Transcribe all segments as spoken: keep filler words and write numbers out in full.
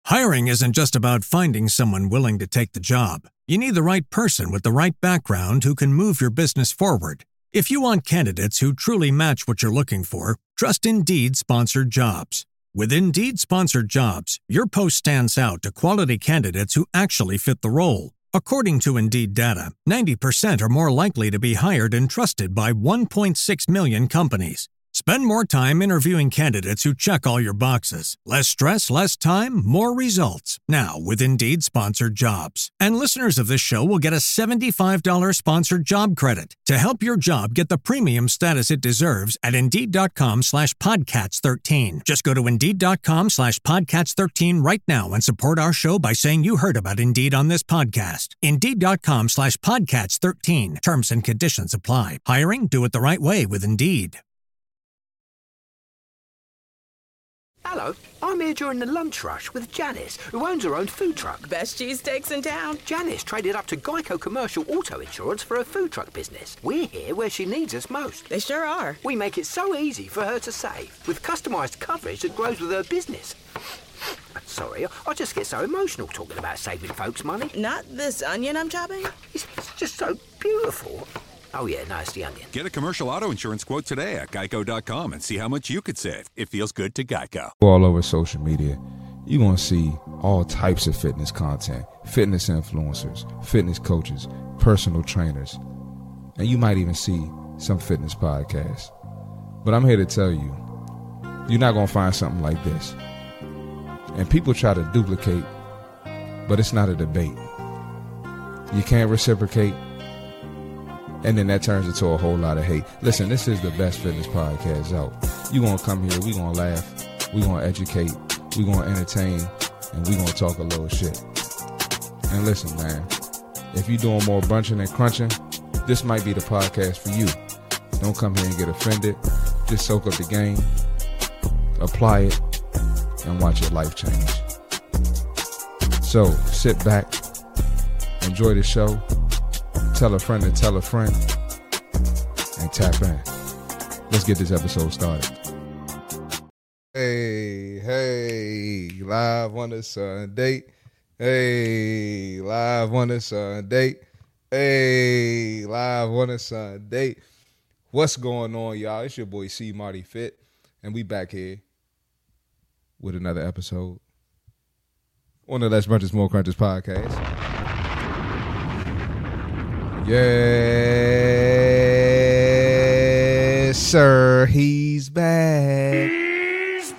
Hiring isn't just about finding someone willing to take the job. You need the right person with the right background who can move your business forward. If you want candidates who truly match what you're looking for, trust Indeed Sponsored Jobs. With Indeed Sponsored Jobs, your post stands out to quality candidates who actually fit the role. According to Indeed data, ninety percent are more likely to be hired and trusted by one point six million companies. Spend more time interviewing candidates who check all your boxes. Less stress, less time, more results. Now with Indeed Sponsored Jobs. And listeners of this show will get a seventy-five dollars sponsored job credit to help your job get the premium status it deserves at Indeed.com slash Podcats 13. Just go to Indeed.com slash Podcats 13 right now and support our show by saying you heard about Indeed on this podcast. Indeed.com slash Podcats 13. Terms and conditions apply. Hiring? Do it the right way with Indeed. Hello, I'm here during the lunch rush with Janice, who owns her own food truck. Best cheesesteaks in town. Janice traded up to Geico Commercial Auto Insurance for her food truck business. We're here where she needs us most. They sure are. We make it so easy for her to save, with customised coverage that grows with her business. Sorry, I just get so emotional talking about saving folks money. Not this onion I'm chopping? It's, it's just so beautiful. Oh, yeah, no, it's the onion. Get a commercial auto insurance quote today at geico dot com and see how much you could save. It feels good to Geico. All over social media, you're going to see all types of fitness content, fitness influencers, fitness coaches, personal trainers, and you might even see some fitness podcasts. But I'm here to tell you, you're not going to find something like this. And people try to duplicate, but it's not a debate. You can't reciprocate. And then that turns into a whole lot of hate. Listen, this is the best fitness podcast out. You gonna come here, we gonna laugh, we gonna educate, we gonna entertain, and we gonna talk a little shit. And listen, man, if you doing more brunching and crunching, this might be the podcast for you. Don't come here and get offended. Just soak up the game, apply it, and watch your life change. So sit back, enjoy the show. Tell a friend to tell a friend, and tap in. Let's get this episode started. Hey, hey, live on a Sunday. Hey, live on a Sunday. Hey, live on a Sunday. What's going on, y'all? It's your boy C Marty Fit, and we back here with another episode on the Less Brunches More Crunches podcast. Yes, sir, he's back. He's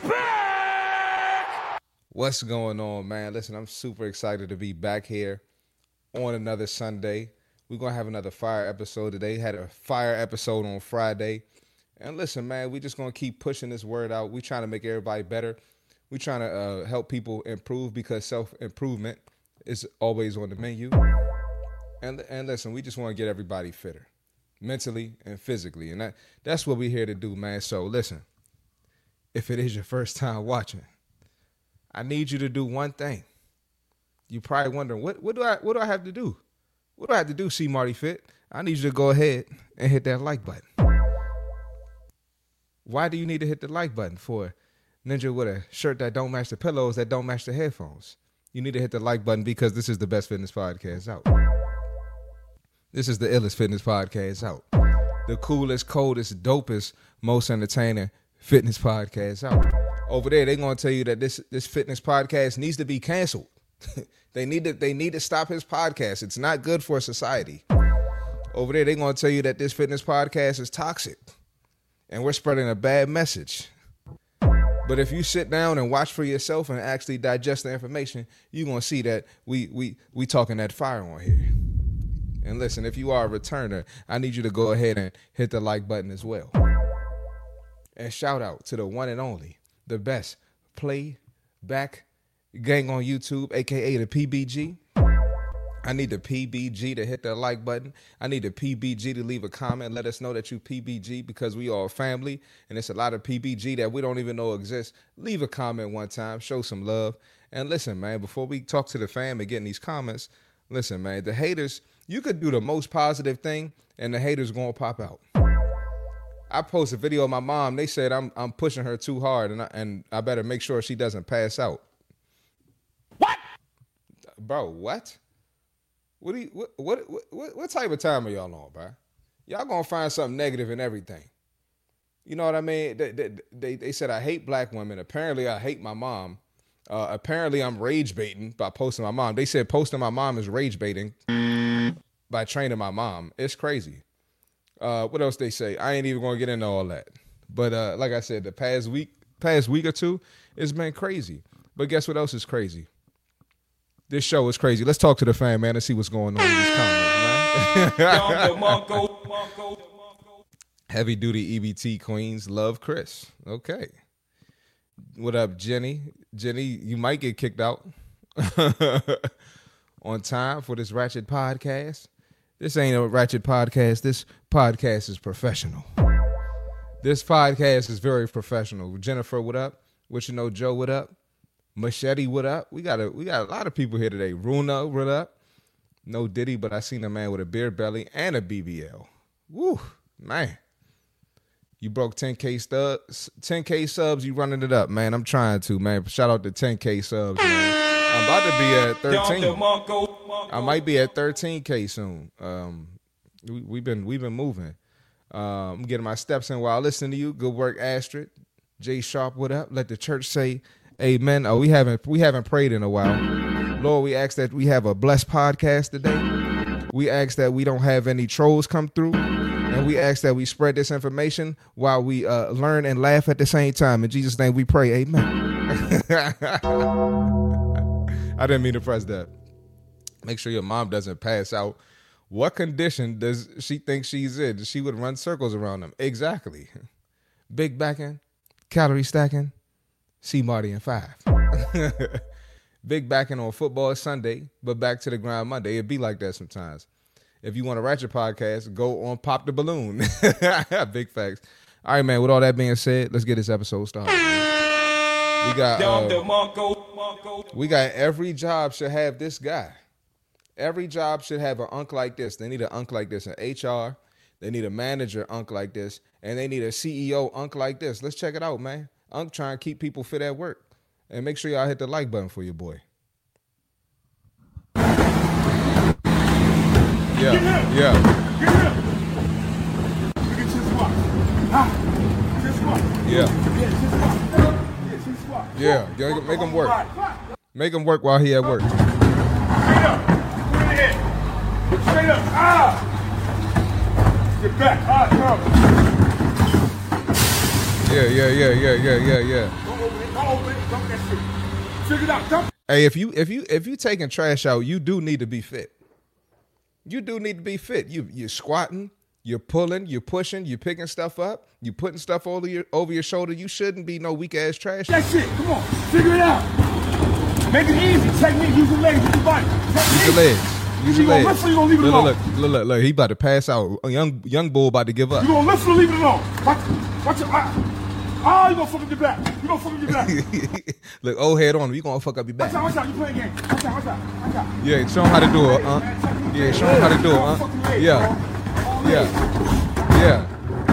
back! What's going on, man? Listen, I'm super excited to be back here on another Sunday. We're going to have another fire episode today. Had a fire episode on Friday. And listen, man, we just going to keep pushing this word out. We're trying to make everybody better. We're trying to uh, help people improve because self-improvement is always on the menu. And and listen, we just want to get everybody fitter, mentally and physically. And that, that's what we're here to do, man. So listen, if it is your first time watching, I need you to do one thing. You're probably wondering, what, what do I what do I have to do? What do I have to do, C Marty Fit? I need you to go ahead and hit that like button. Why do you need to hit the like button for a ninja with a shirt that don't match the pillows, that don't match the headphones? You need to hit the like button because this is the best fitness podcast out. This is the illest fitness podcast out. The coolest, coldest, dopest, most entertaining fitness podcast out. Over there, they're going to tell you that this this fitness podcast needs to be canceled. they need to they need to stop his podcast. It's not good for society. Over there, they're going to tell you that this fitness podcast is toxic. And we're spreading a bad message. But if you sit down and watch for yourself and actually digest the information, you're going to see that we we we talking that fire on here. And listen, if you are a returner, I need you to go ahead and hit the like button as well. And shout out to the one and only, the best playback gang on YouTube, a k a the P B G. I need the P B G to hit the like button. I need the P B G to leave a comment. Let us know that you P B G because we are a family. And it's a lot of P B G that we don't even know exists. Leave a comment one time. Show some love. And listen, man, before we talk to the fam and get in these comments, listen, man, the haters, you could do the most positive thing and the haters going to pop out. I posted a video of my mom. They said I'm I'm pushing her too hard and I, and I better make sure she doesn't pass out. bro, what? What do you what what what, what type of time are y'all on, bro? Y'all gonna find something negative in everything. You know what I mean? They they, they, they said I hate black women. Apparently, I hate my mom. Uh, apparently, I'm rage baiting by posting my mom. They said posting my mom is rage baiting by training my mom. It's crazy. Uh, what else they say? I ain't even gonna get into all that. But uh, like I said, the past week, past week or two, it's been crazy. But guess what else is crazy? This show is crazy. Let's talk to the fan, man, and see what's going on in these comments, man. Heavy duty E B T queens love Chris. Okay. What up, Jenny? Jenny, you might get kicked out on time for this Ratchet podcast. This ain't a Ratchet podcast. This podcast is professional. This podcast is very professional. Jennifer, what up? What you know, Joe, what up? Machete, what up? We got a we got a lot of people here today. Runa, what up? No Diddy, but I seen a man with a beer belly and a B B L. Woo, man. You broke ten K subs, ten K subs, you running it up, man. I'm trying to, man. Shout out to ten K subs, man. I'm about to be at thirteen. I might be at thirteen K soon. Um, we, we've been we've been moving. Um, I'm getting my steps in while listening to you. Good work, Astrid. Jay Sharp, what up? Let the church say amen. Oh, we haven't we haven't prayed in a while. Lord, we ask that we have a blessed podcast today. We ask that we don't have any trolls come through. And we ask that we spread this information while we uh, learn and laugh at the same time. In Jesus' name we pray, amen. I didn't mean to press that. Make sure your mom doesn't pass out. What condition does she think she's in? She would run circles around them. Exactly. Big backing, calorie stacking, see Marty in five. Big backing on football Sunday, but back to the grind Monday. It'd be like that sometimes. If you want a Ratchet podcast, go on Pop the Balloon. Big facts. All right, man, with all that being said, let's get this episode started. Man. We got uh, we got every job should have this guy. Every job should have an unk like this. They need an unk like this in H R. They need a manager unk like this. And they need a C E O unk like this. Let's check it out, man. Unk trying to keep people fit at work. And make sure y'all hit the like button for your boy. Yeah, yeah. yeah. Get him. Look at his squat. Ah, his squat. Yeah. Yeah, his squat. Yeah, his squat. Yeah, yeah, make him work. Make him work while he at work. Straight up. Put it in. Straight up. Ah. Get back. Ah, come. Yeah, yeah, yeah, yeah, yeah, yeah, yeah. Go over it. Go over it. Dump that shit. Figure it out. Dump. Hey, if you if you if you taking trash out, you do need to be fit. You do need to be fit. You you're squatting, you're pulling, you're pushing, you're picking stuff up, you putting stuff over your over your shoulder. You shouldn't be no weak ass trash. That's it. Come on, figure it out. Make it easy. Technique. Use your legs. Use your body. Use your legs. Use your legs. You gonna lift or you gonna leave it look, alone? Look, look, look, look. He about to pass out. A young young bull about to give up. You gonna lift or leave it alone? Watch, watch your ah. Ah, you gonna fuck up your back. You gonna fuck up your back. Look, old head on him. You gonna fuck up your back. Watch out, watch out. You playing games. Watch out, watch out, watch out. Yeah, show him how to do it, huh? Yeah, show him how to do it, huh? Yeah. Yeah.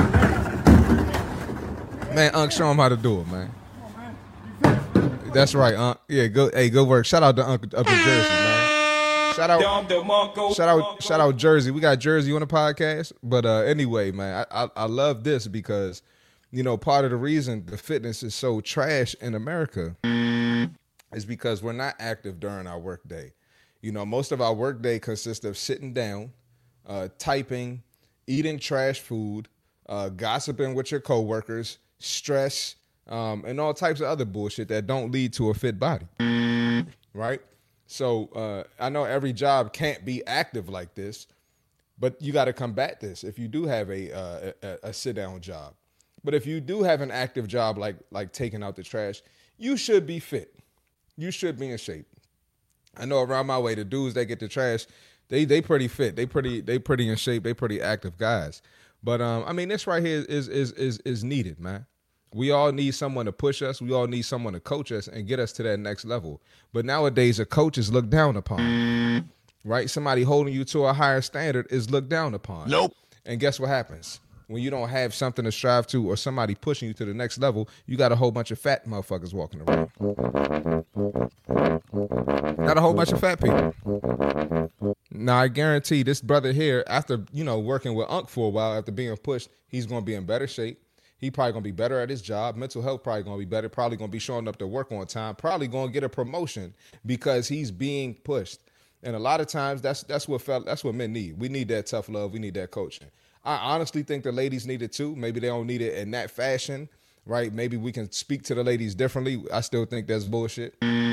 Yeah. Man, Unc, show him how to do it, man. That's right, Unc. Yeah, go hey, good work. Shout out to Unc up in Jersey, man. Shout out Shout out shout out Jersey. We got Jersey on the podcast. But uh anyway, man, I, I I love this because you know, part of the reason the fitness is so trash in America is because we're not active during our workday. You know, most of our workday consists of sitting down, uh, typing, eating trash food, uh, gossiping with your coworkers, stress, um, and all types of other bullshit that don't lead to a fit body, right? So uh, I know every job can't be active like this, but you got to combat this if you do have a, uh, a, a sit-down job. But if you do have an active job like like taking out the trash, you should be fit. You should be in shape. I know around my way, the dudes that get the trash, they they pretty fit. They pretty they pretty in shape. They pretty active guys. But um, I mean, this right here is is is is needed, man. We all need someone to push us. We all need someone to coach us and get us to that next level. But nowadays, a coach is looked down upon, right? Somebody holding you to a higher standard is looked down upon. Nope. And guess what happens? When you don't have something to strive to or somebody pushing you to the next level, you got a whole bunch of fat motherfuckers walking around. Not a whole bunch of fat people. Now, I guarantee this brother here, after, you know, working with Unc for a while, after being pushed, he's going to be in better shape. He probably going to be better at his job. Mental health probably going to be better. Probably going to be showing up to work on time. Probably going to get a promotion because he's being pushed. And a lot of times, that's that's what felt, that's what men need. We need that tough love. We need that coaching. I honestly think the ladies need it too. Maybe they don't need it in that fashion, right? Maybe we can speak to the ladies differently. I still think that's bullshit.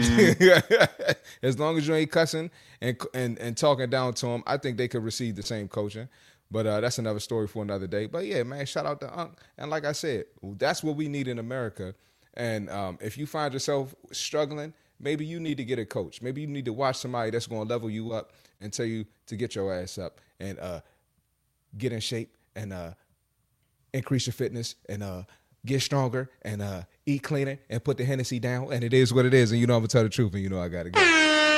As long as you ain't cussing and and and talking down to them, I think they could receive the same coaching. But uh, that's another story for another day. But yeah, man, shout out to Unc. And like I said, that's what we need in America. And um, if you find yourself struggling, maybe you need to get a coach. Maybe you need to watch somebody that's going to level you up and tell you to get your ass up and uh, get in shape and uh, increase your fitness and uh, get stronger and uh, eat cleaner and put the Hennessy down. And it is what it is. And you know I'm going to tell the truth and you know I got to go.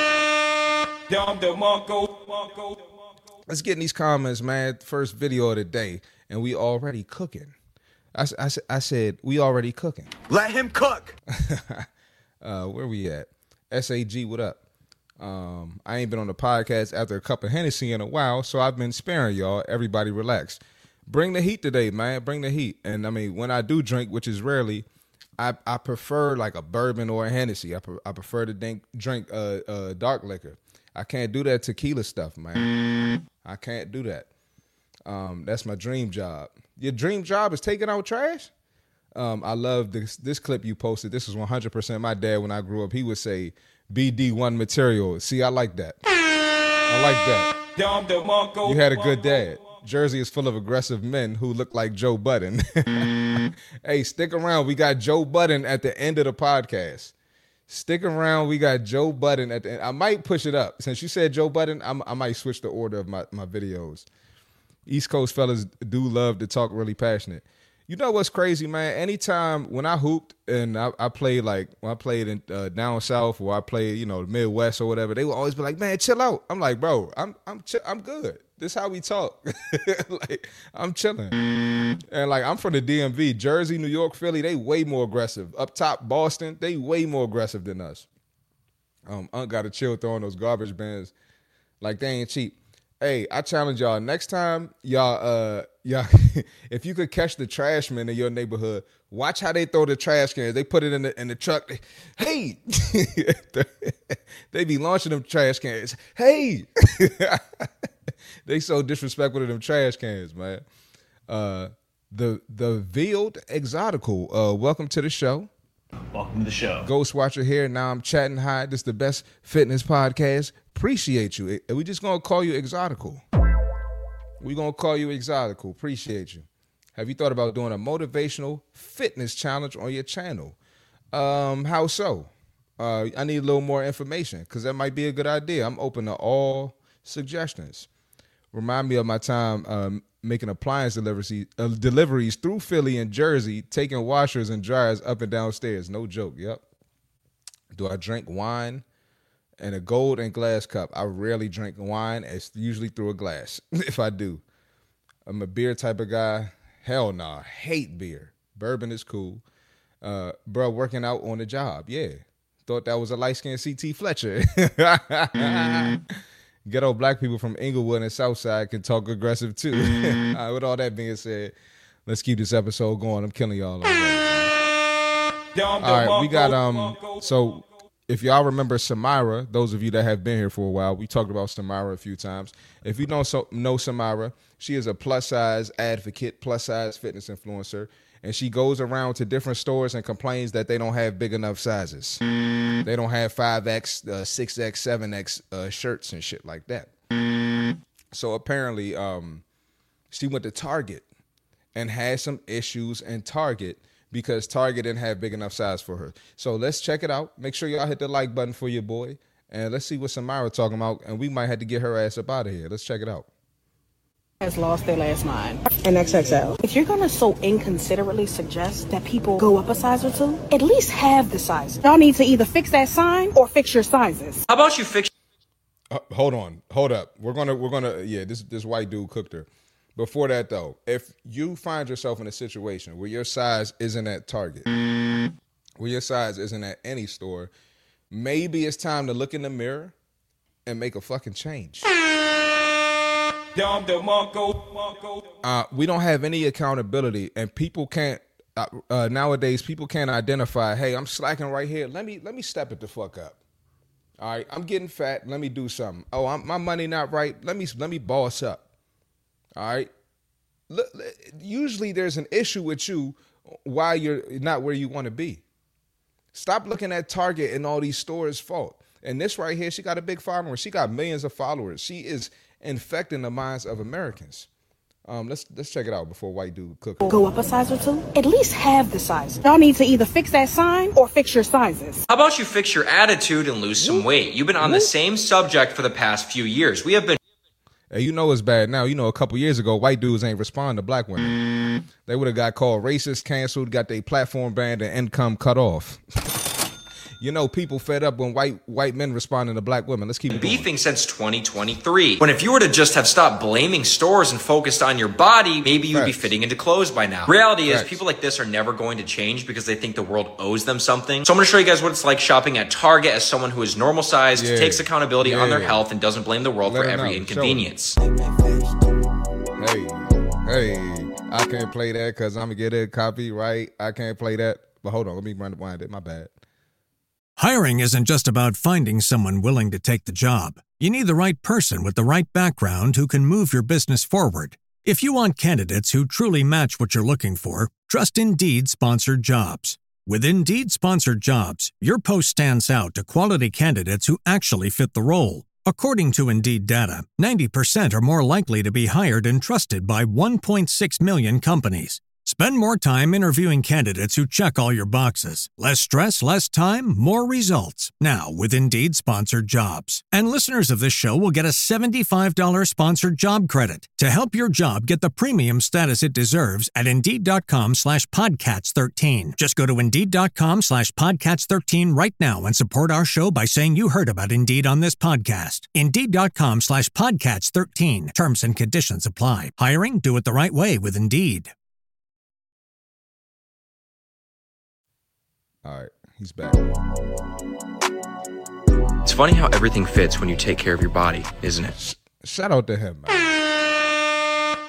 Let's get in these comments, man. First video of the day. And we already cooking. I, I, I said we already cooking. Let him cook. uh, where we at? S A G, what up? Um, I ain't been on the podcast after a cup of Hennessy in a while, so I've been sparing y'all. Everybody relax. Bring the heat today, man. Bring the heat. And I mean, when I do drink, which is rarely, I, I prefer like a bourbon or a Hennessy. I, pre- I prefer to drink, drink uh, uh, dark liquor. I can't do that tequila stuff, man. I can't do that. Um, that's my dream job. Your dream job is taking out trash? Um, I love this this clip you posted. This was one hundred percent my dad when I grew up. He would say, B D one material. See, I like that. I like that. You had a good dad. Jersey is full of aggressive men who look like Joe Budden. Hey, stick around. We got Joe Budden at the end of the podcast. Stick around. We got Joe Budden at the end. I might push it up. Since you said Joe Budden, I'm, I might switch the order of my, my videos. East Coast fellas do love to talk really passionate. You know what's crazy, man? Anytime when I hooped and I, I played like when I played in uh, down south or I played, you know, the Midwest or whatever, they would always be like, "Man, chill out." I'm like, "Bro, I'm I'm ch- I'm good. This is how we talk." Like I'm chilling. And like I'm from the D M V, Jersey, New York, Philly. They way more aggressive. Up top, Boston, they way more aggressive than us. Um, Unc got to chill throwing those garbage bins like they ain't cheap. Hey, I challenge y'all. Next time, y'all, uh, y'all, if you could catch the trash men in your neighborhood, watch how they throw the trash cans. They put it in the in the truck. Hey, they be launching them trash cans. Hey, they so disrespectful to them trash cans, man. Uh, the the veiled exotical. Uh, welcome to the show. Welcome to the show. Ghost Watcher here. Now I'm chatting high. This is the best fitness podcast. Appreciate you. We just gonna call you exotical. We gonna call you exotical. Appreciate you. Have you thought about doing a motivational fitness challenge on your channel? Um, how so? Uh, I need a little more information because that might be a good idea. I'm open to all suggestions. Remind me of my time um, making appliance deliveries, uh, deliveries through Philly and Jersey, taking washers and dryers up and downstairs. No joke. Yep. Do I drink wine? And a gold and glass cup. I rarely drink wine. It's usually through a glass. If I do. I'm a beer type of guy. Hell nah. Hate beer. Bourbon is cool. Uh, bro, working out on the job. Yeah. Thought that was a light-skinned C T Fletcher. Ghetto black people from Inglewood and Southside can talk aggressive too. All right, with all that being said, let's keep this episode going. I'm killing y'all already. All right, we got, um, so... If y'all remember Samira, those of you that have been here for a while, we talked about Samira a few times. If you don't so, know Samira, she is a plus-size advocate, plus-size fitness influencer, and she goes around to different stores and complains that they don't have big enough sizes. They don't have five X, uh, six X, seven X uh, shirts and shit like that. So apparently um, she went to Target and had some issues in Target because Target didn't have big enough size for her. So let's check it out. Make sure y'all hit the like button for your boy. And let's see what Samira talking about. And we might have to get her ass up out of here. Let's check it out. Has lost their last mind. An X X L. If you're going to so inconsiderately suggest that people go up a size or two, at least have the size. Y'all need to either fix that sign or fix your sizes. How about you fix... Uh, hold on. Hold up. We're going to, we're going to, yeah, this, this white dude cooked her. Before that, though, if you find yourself in a situation where your size isn't at Target, where your size isn't at any store, maybe it's time to look in the mirror and make a fucking change. Uh, we don't have any accountability, and people can't. Uh, uh, nowadays, people can't identify. Hey, I'm slacking right here. Let me let me step it the fuck up. All right, I'm getting fat. Let me do something. Oh, I'm, my money not right. Let me let me boss up. All right. Look, usually there's an issue with you why you're not where you want to be. Stop looking at Target and all these stores' fault. And this right here, she got a big following. She got millions of followers. She is infecting the minds of Americans. Um, let's let's check it out before white dude cook. Go up a size or two? At least have the size. Y'all need to either fix that sign or fix your sizes. How about you fix your attitude and lose some weight? You've been on the same subject for the past few years. We have been... Hey, you know it's bad now. You know, a couple years ago, white dudes ain't respond to black women. They would have got called racist, canceled, got their platform banned, and income cut off. You know, people fed up when white white men responding to black women. Let's keep it beefing going. Since twenty twenty-three. When if you were to just have stopped blaming stores and focused on your body, maybe you'd Facts. be fitting into clothes by now. Reality is, Facts. people like this are never going to change because they think the world owes them something. So I'm going to show you guys what it's like shopping at Target as someone who is normal sized, Yeah. takes accountability Yeah. on their health, and doesn't blame the world Let for them every know. inconvenience. Hey, hey, I can't play that because I'm going to get a copyright. I can't play that. But hold on, let me run the wind it. My bad. Hiring isn't just about finding someone willing to take the job. You need the right person with the right background who can move your business forward. If you want candidates who truly match what you're looking for, trust Indeed Sponsored Jobs. With Indeed Sponsored Jobs, your post stands out to quality candidates who actually fit the role. According to Indeed data, ninety percent are more likely to be hired and trusted by one point six million companies. Spend more time interviewing candidates who check all your boxes. Less stress, less time, more results. Now with Indeed Sponsored Jobs. And listeners of this show will get a seventy-five dollars sponsored job credit to help your job get the premium status it deserves at Indeed.com slash Podcats 13. Just go to Indeed.com slash Podcats 13 right now and support our show by saying you heard about Indeed on this podcast. Indeed.com slash Podcats 13. Terms and conditions apply. Hiring? Do it the right way with Indeed. All right, he's back. It's funny how everything fits when you take care of your body, isn't it? Sh- shout out to him, man.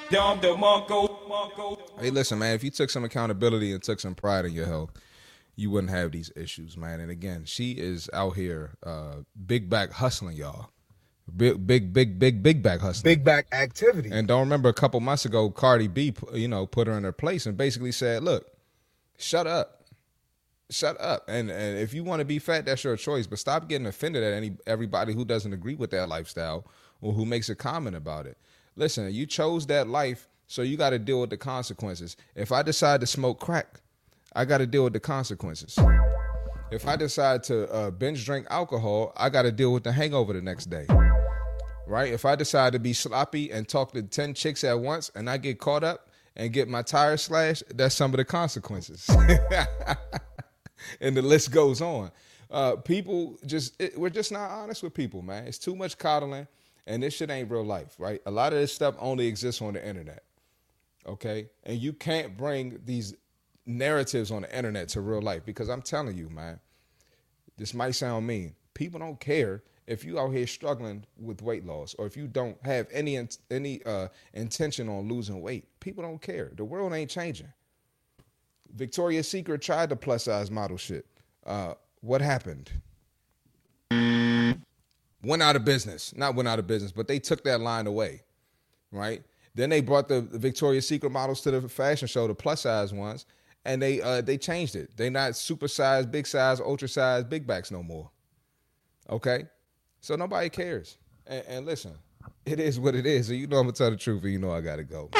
Hey, listen, man, if you took some accountability and took some pride in your health, you wouldn't have these issues, man. And again, she is out here uh, big back hustling, y'all. Big, big, big, big, big back hustling. Big back activity. And don't remember a couple months ago, Cardi B, you know, put her in her place and basically said, look, shut up. Shut up. And and if you want to be fat, that's your choice. But stop getting offended at any everybody who doesn't agree with that lifestyle or who makes a comment about it. Listen, you chose that life, so you got to deal with the consequences. If I decide to smoke crack, I got to deal with the consequences. If I decide to uh, binge drink alcohol, I got to deal with the hangover the next day. Right? If I decide to be sloppy and talk to ten chicks at once and I get caught up and get my tires slashed, that's some of the consequences. And the list goes on. Uh, people just, it, we're just not honest with people, man. It's too much coddling, and this shit ain't real life, right? A lot of this stuff only exists on the internet, okay? And you can't bring these narratives on the internet to real life because I'm telling you, man, this might sound mean. People don't care if you out here struggling with weight loss or if you don't have any any uh, intention on losing weight. People don't care. The world ain't changing. Victoria's Secret tried the plus size model shit. Uh, what happened? Went out of business. Not went out of business, but they took that line away, right? Then they brought the, the Victoria's Secret models to the fashion show, the plus size ones, and they uh, they changed it. They not super size, big size, ultra size, big backs no more. Okay? So nobody cares. And, and listen, it is what it is. So you know I'm going to tell the truth and you know I got to go.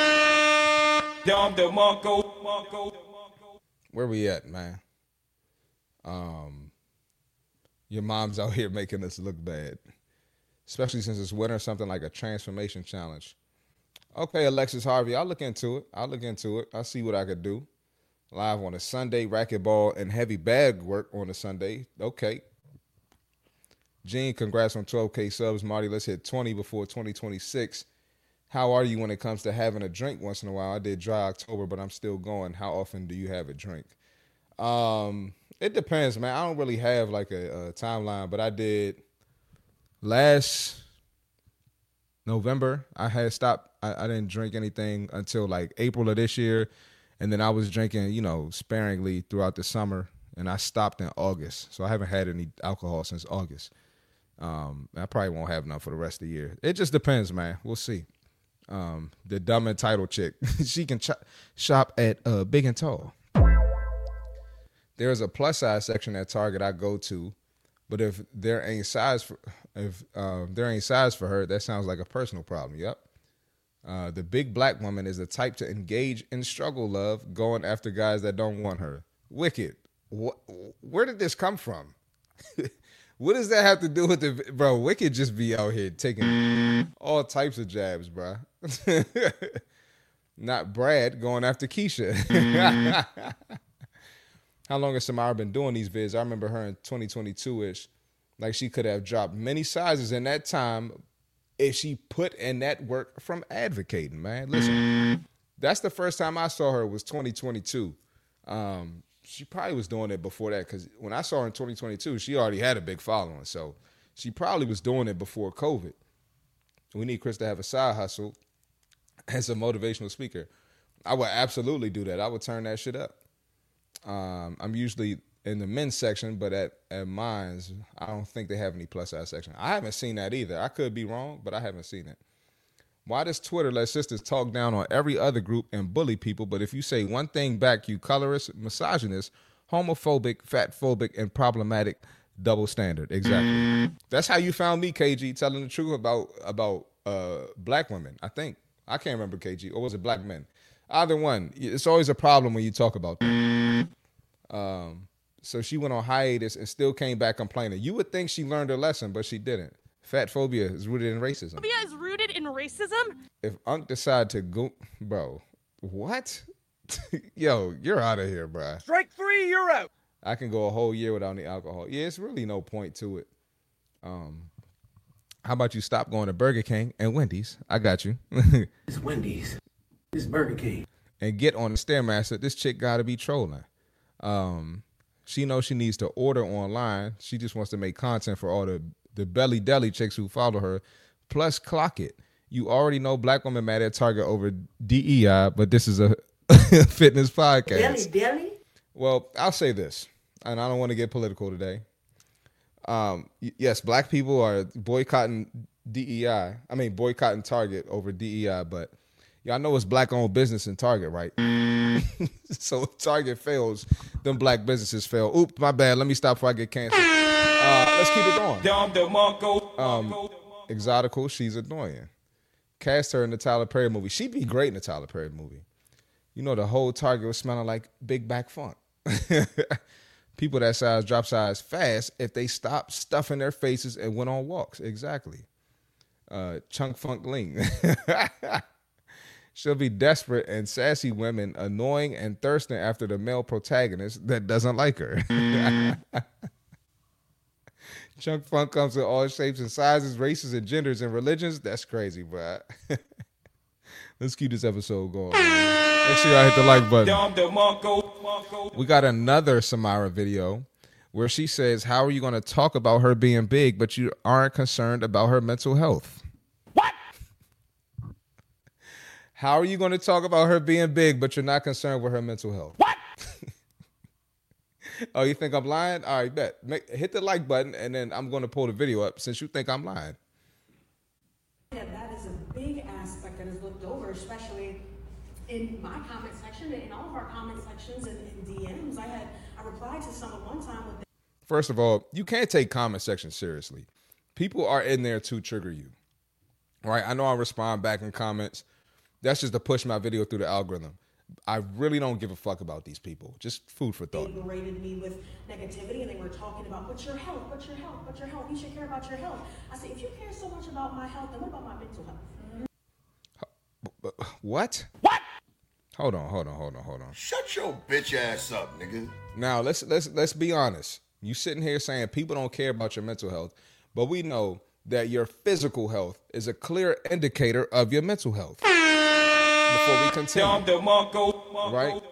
Where we at, man? Um, your mom's out here making us look bad, especially since it's winter. Something like a transformation challenge. Okay, Alexis Harvey, I'll look into it. I'll look into it. I'll see what I could do. Live on a Sunday, racquetball and heavy bag work on a Sunday. Okay. Gene, congrats on twelve K subs. Marty, let's hit twenty before twenty twenty-six. How are you when it comes to having a drink once in a while? I did dry October, but I'm still going. How often do you have a drink? Um, It depends, man. I don't really have like a, a timeline, but I did last November. I had stopped. I, I didn't drink anything until like April of this year. And then I was drinking, you know, sparingly throughout the summer. And I stopped in August. So I haven't had any alcohol since August. Um, I probably won't have none for the rest of the year. It just depends, man. We'll see. Um, the dumb entitled chick, she can ch- shop at uh, Big and Tall. There's a plus size section at Target I go to, but if there ain't size for if uh, there ain't size for her, that sounds like a personal problem. Yep. Uh, the big black woman is the type to engage in struggle love, going after guys that don't want her. Wicked. What? Where did this come from? What does that have to do with the bro? Wicked just be out here taking all types of jabs, bro. Not Brad going after Keisha. How long has Samara been doing these vids? I remember her in twenty twenty-two-ish. Like she could have dropped many sizes in that time if she put in that work from advocating, man. Listen, that's the first time I saw her was twenty twenty-two. Um, she probably was doing it before that because when I saw her in twenty twenty-two, she already had a big following. So she probably was doing it before COVID. We need Chris to have a side hustle as a motivational speaker. I would absolutely do that. I would turn that shit up. Um, I'm usually in the men's section, but at, at mine's, I don't think they have any plus size section. I haven't seen that either. I could be wrong, but I haven't seen it. Why does Twitter let sisters talk down on every other group and bully people, but if you say one thing back, you colorist, misogynist, homophobic, fatphobic, and problematic? Double standard. Exactly. That's how you found me, K G, telling the truth about about uh, black women, I think. I can't remember, K G. Or was it black men? Either one. It's always a problem when you talk about that. Um, so she went on hiatus and still came back complaining. You would think she learned her lesson, but she didn't. Fat phobia is rooted in racism. Phobia is rooted in racism? If Unc decide to go, bro, what? Yo, you're out of here, bro. Strike three, you're out. I can go a whole year without any alcohol. Yeah, it's really no point to it. Um, how about you stop going to Burger King and Wendy's? I got you. It's Wendy's. It's Burger King. And get on the Stairmaster. This chick got to be trolling. Um, she knows she needs to order online. She just wants to make content for all the, the belly deli chicks who follow her. Plus, clock it. You already know black women mad at Target over D E I, but this is a fitness podcast. Belly deli? Well, I'll say this, and I don't want to get political today. Um, y- yes, black people are boycotting D E I. I mean, boycotting Target over D E I, but y'all know it's black-owned business in Target, right? So if Target fails, them black businesses fail. Oops, my bad. Let me stop before I get canceled. Uh, let's keep it going. Um, Exotical, she's annoying. Cast her in the Tyler Perry movie. She'd be great in the Tyler Perry movie. You know, the whole Target was smelling like Big Back Funk. People that size drop size fast if they stop stuffing their faces and went on walks. Exactly. Uh, Chunk Funk Ling. She'll be desperate and sassy women, annoying and thirsting after the male protagonist that doesn't like her. Chunk Funk comes in all shapes and sizes, races and genders and religions. That's crazy, bro. Let's keep this episode going. Man. Make sure y'all hit the like button. We got another Samara video where she says, how are you going to talk about her being big, but you aren't concerned about her mental health? What? How are you going to talk about her being big, but you're not concerned with her mental health? What? Oh, you think I'm lying? All right, bet. Make, hit the like button, and then I'm going to pull the video up since you think I'm lying. Yeah, that is a big aspect that is looked over, especially in my comment section and in all of our comment sections and in D Ms. I had I replied to someone one time with. First of all, you can't take comment sections seriously. People are in there to trigger you, right? I know I respond back in comments. That's just to push my video through the algorithm. I really don't give a fuck about these people. Just food for thought. They berated me with negativity and they were talking about, what's your health, what's your health, what's your health? You should care about your health. I said, if you care so much about my health, then what about my mental health? What? What? Hold on, hold on, hold on, hold on. Shut your bitch ass up, nigga. Now let's let's let's be honest. You sitting here saying people don't care about your mental health, but we know that your physical health is a clear indicator of your mental health. Before we continue, right?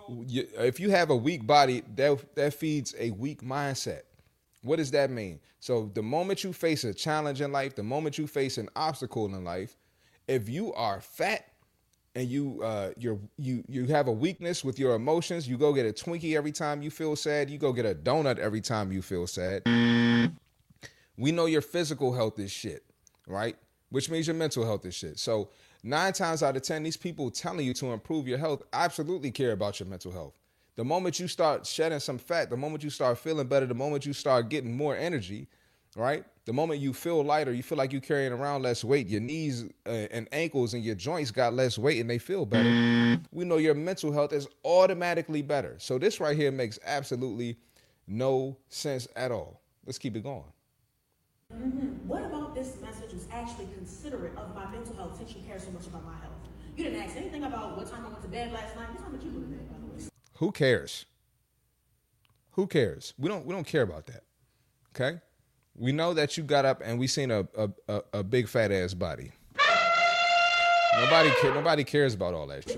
you, if you have a weak body, that that feeds a weak mindset. What does that mean? So the moment you face a challenge in life, the moment you face an obstacle in life, if you are fat and you uh you're you you have a weakness with your emotions, you go get a Twinkie every time you feel sad, you go get a donut every time you feel sad. We know your physical health is shit, right? Which means your mental health is shit. So nine times out of ten, these people telling you to improve your health absolutely care about your mental health. The moment you start shedding some fat, the moment you start feeling better, the moment you start getting more energy, right? The moment you feel lighter, you feel like you're carrying around less weight, your knees uh, and ankles and your joints got less weight and they feel better. We know your mental health is automatically better. So this right here makes absolutely no sense at all. Let's keep it going. Mm-hmm. What about this message was actually considerate of my mental health since you care so much about my health? You didn't ask anything about what time I went to bed last night. What time did you go to bed, by the way? Who cares? Who cares? We don't we don't care about that. Okay? We know that you got up and we seen a a, a, a big fat ass body. Nobody ca- nobody cares about all that shit.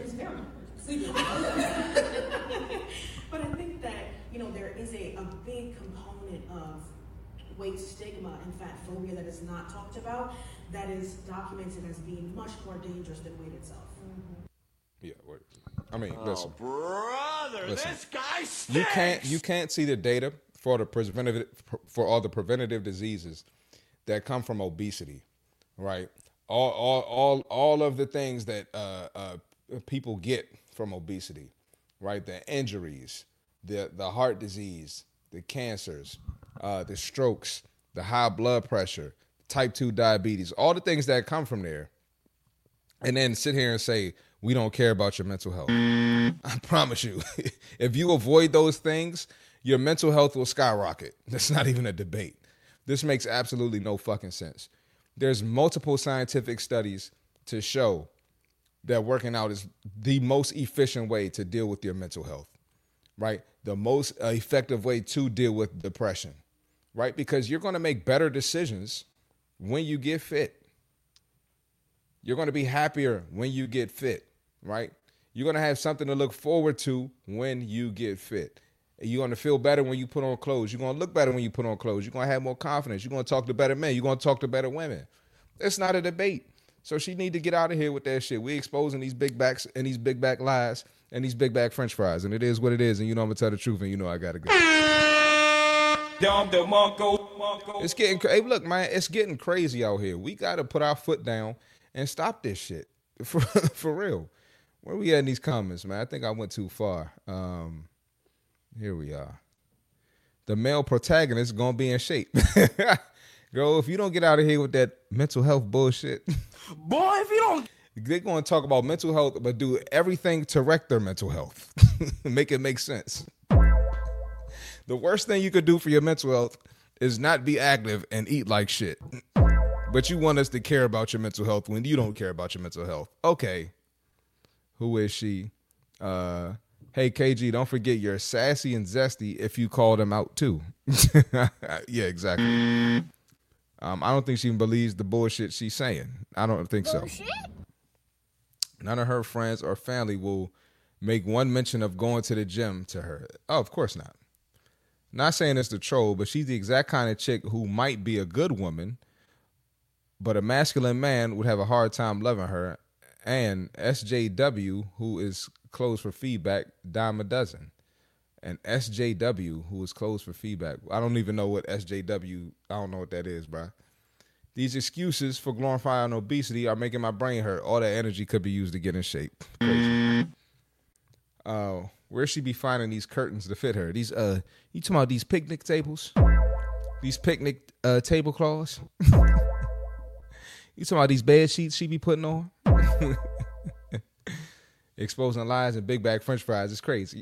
But I think that, you know, there is a, a big component of weight stigma and fat phobia that is not talked about, that is documented as being much more dangerous than weight itself. Mm-hmm. Yeah, wait. I mean, Oh, listen. brother, Listen. this guy stinks. You can't you can't see the data for the preventative for all the preventative diseases that come from obesity, right? All all all all of the things that uh, uh, people get from obesity, right? The injuries, the the heart disease, the cancers, uh, the strokes, the high blood pressure, type two diabetes, all the things that come from there, and then sit here and say, we don't care about your mental health. I promise you, if you avoid those things, your mental health will skyrocket. That's not even a debate. This makes absolutely no fucking sense. There's multiple scientific studies to show that working out is the most efficient way to deal with your mental health, right? The most effective way to deal with depression, right? Because you're going to make better decisions when you get fit. You're going to be happier when you get fit, right? You're going to have something to look forward to when you get fit. You're going to feel better when you put on clothes. You're going to look better when you put on clothes. You're going to have more confidence. You're going to talk to better men. You're going to talk to better women. It's not a debate. So she need to get out of here with that shit. We exposing these big backs and these big back lies and these big back French fries. And it is what it is. And you know I'm going to tell the truth and you know I got to go. It's getting crazy. Hey, look, man, it's getting crazy out here. We got to put our foot down and stop this shit. For, for real. Where we at in these comments, man? I think I went too far. Um, here we are. The male protagonist is going to be in shape. Girl, if you don't get out of here with that mental health bullshit. Boy, if you don't. They're going to talk about mental health, but do everything to wreck their mental health. Make it make sense. The worst thing you could do for your mental health is not be active and eat like shit. But you want us to care about your mental health when you don't care about your mental health. Okay. Who is she? Uh, hey, K G, don't forget you're sassy and zesty if you call them out too. Yeah, exactly. Um, I don't think she even believes the bullshit she's saying. I don't think so. Bullshit? None of her friends or family will make one mention of going to the gym to her. Oh, of course not. Not saying it's the troll, but she's the exact kind of chick who might be a good woman, but a masculine man would have a hard time loving her. And S J W, who is closed for feedback, dime a dozen. And S J W, who is closed for feedback. I don't even know what S J W, I don't know what that is, bro. These excuses for glorifying obesity are making my brain hurt. All that energy could be used to get in shape. Crazy. Uh, where she be finding these curtains to fit her? These, uh, you talking about these picnic tables? These picnic uh, tablecloths? You talking about these bed sheets she be putting on? Exposing lies and big bag French fries is crazy.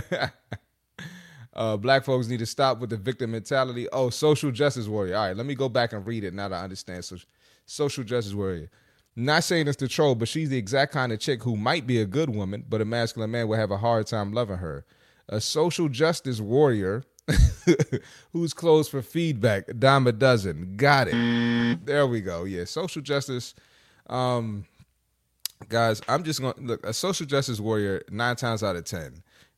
uh, black folks need to stop with the victim mentality. Oh, social justice warrior. All right, let me go back and read it now that I understand. So, social justice warrior. Not saying it's the troll, but she's the exact kind of chick who might be a good woman, but a masculine man will have a hard time loving her. A social justice warrior who's closed for feedback. Dime a dozen. Got it. There we go. Yeah, social justice. Um, guys, I'm just going to look. A social justice warrior, nine times out of ten,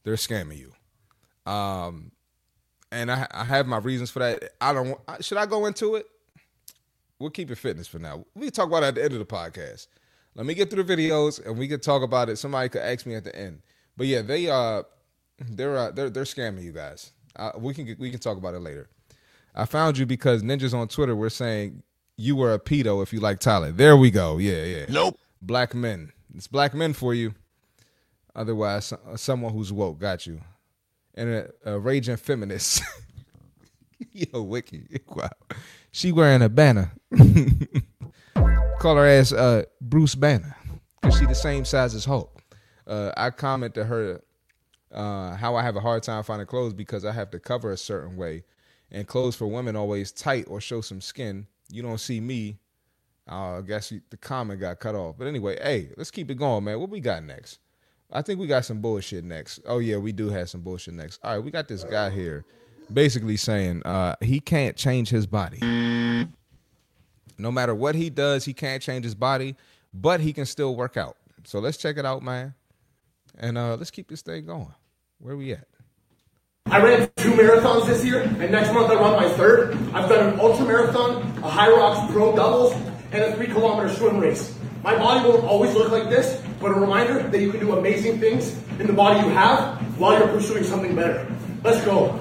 they're scamming you. Um, and I, I have my reasons for that. I don't. Should I go into it? We'll keep it fitness for now. We can talk about it at the end of the podcast. Let me get through the videos and we can talk about it. Somebody could ask me at the end. But yeah, they uh, they're uh, they're they're scamming you guys. Uh, we can we can talk about it later. I found you because ninjas on Twitter were saying you were a pedo if you like Tyler. There we go. Yeah, yeah. Nope. Black men. It's black men for you. Otherwise, someone who's woke got you. And a, a raging feminist. Yo, Wiki. Wow. She wearing a banner. Call her ass uh, Bruce Banner. Because she the same size as Hulk. Uh, I comment to her uh, how I have a hard time finding clothes because I have to cover a certain way. And clothes for women always tight or show some skin. You don't see me. Uh, I guess you, the comment got cut off. But anyway, hey, let's keep it going, man. What we got next? I think we got some bullshit next. Oh, yeah, we do have some bullshit next. All right, we got this guy here basically saying uh, he can't change his body. No matter what he does, he can't change his body, but he can still work out. So let's check it out, man. And uh, let's keep this thing going. Where we at? I ran two marathons this year, and next month I run my third. I've done an ultra marathon, a High Rocks Pro Doubles, and a three kilometer swim race. My body won't always look like this, but a reminder that you can do amazing things in the body you have while you're pursuing something better. Let's go.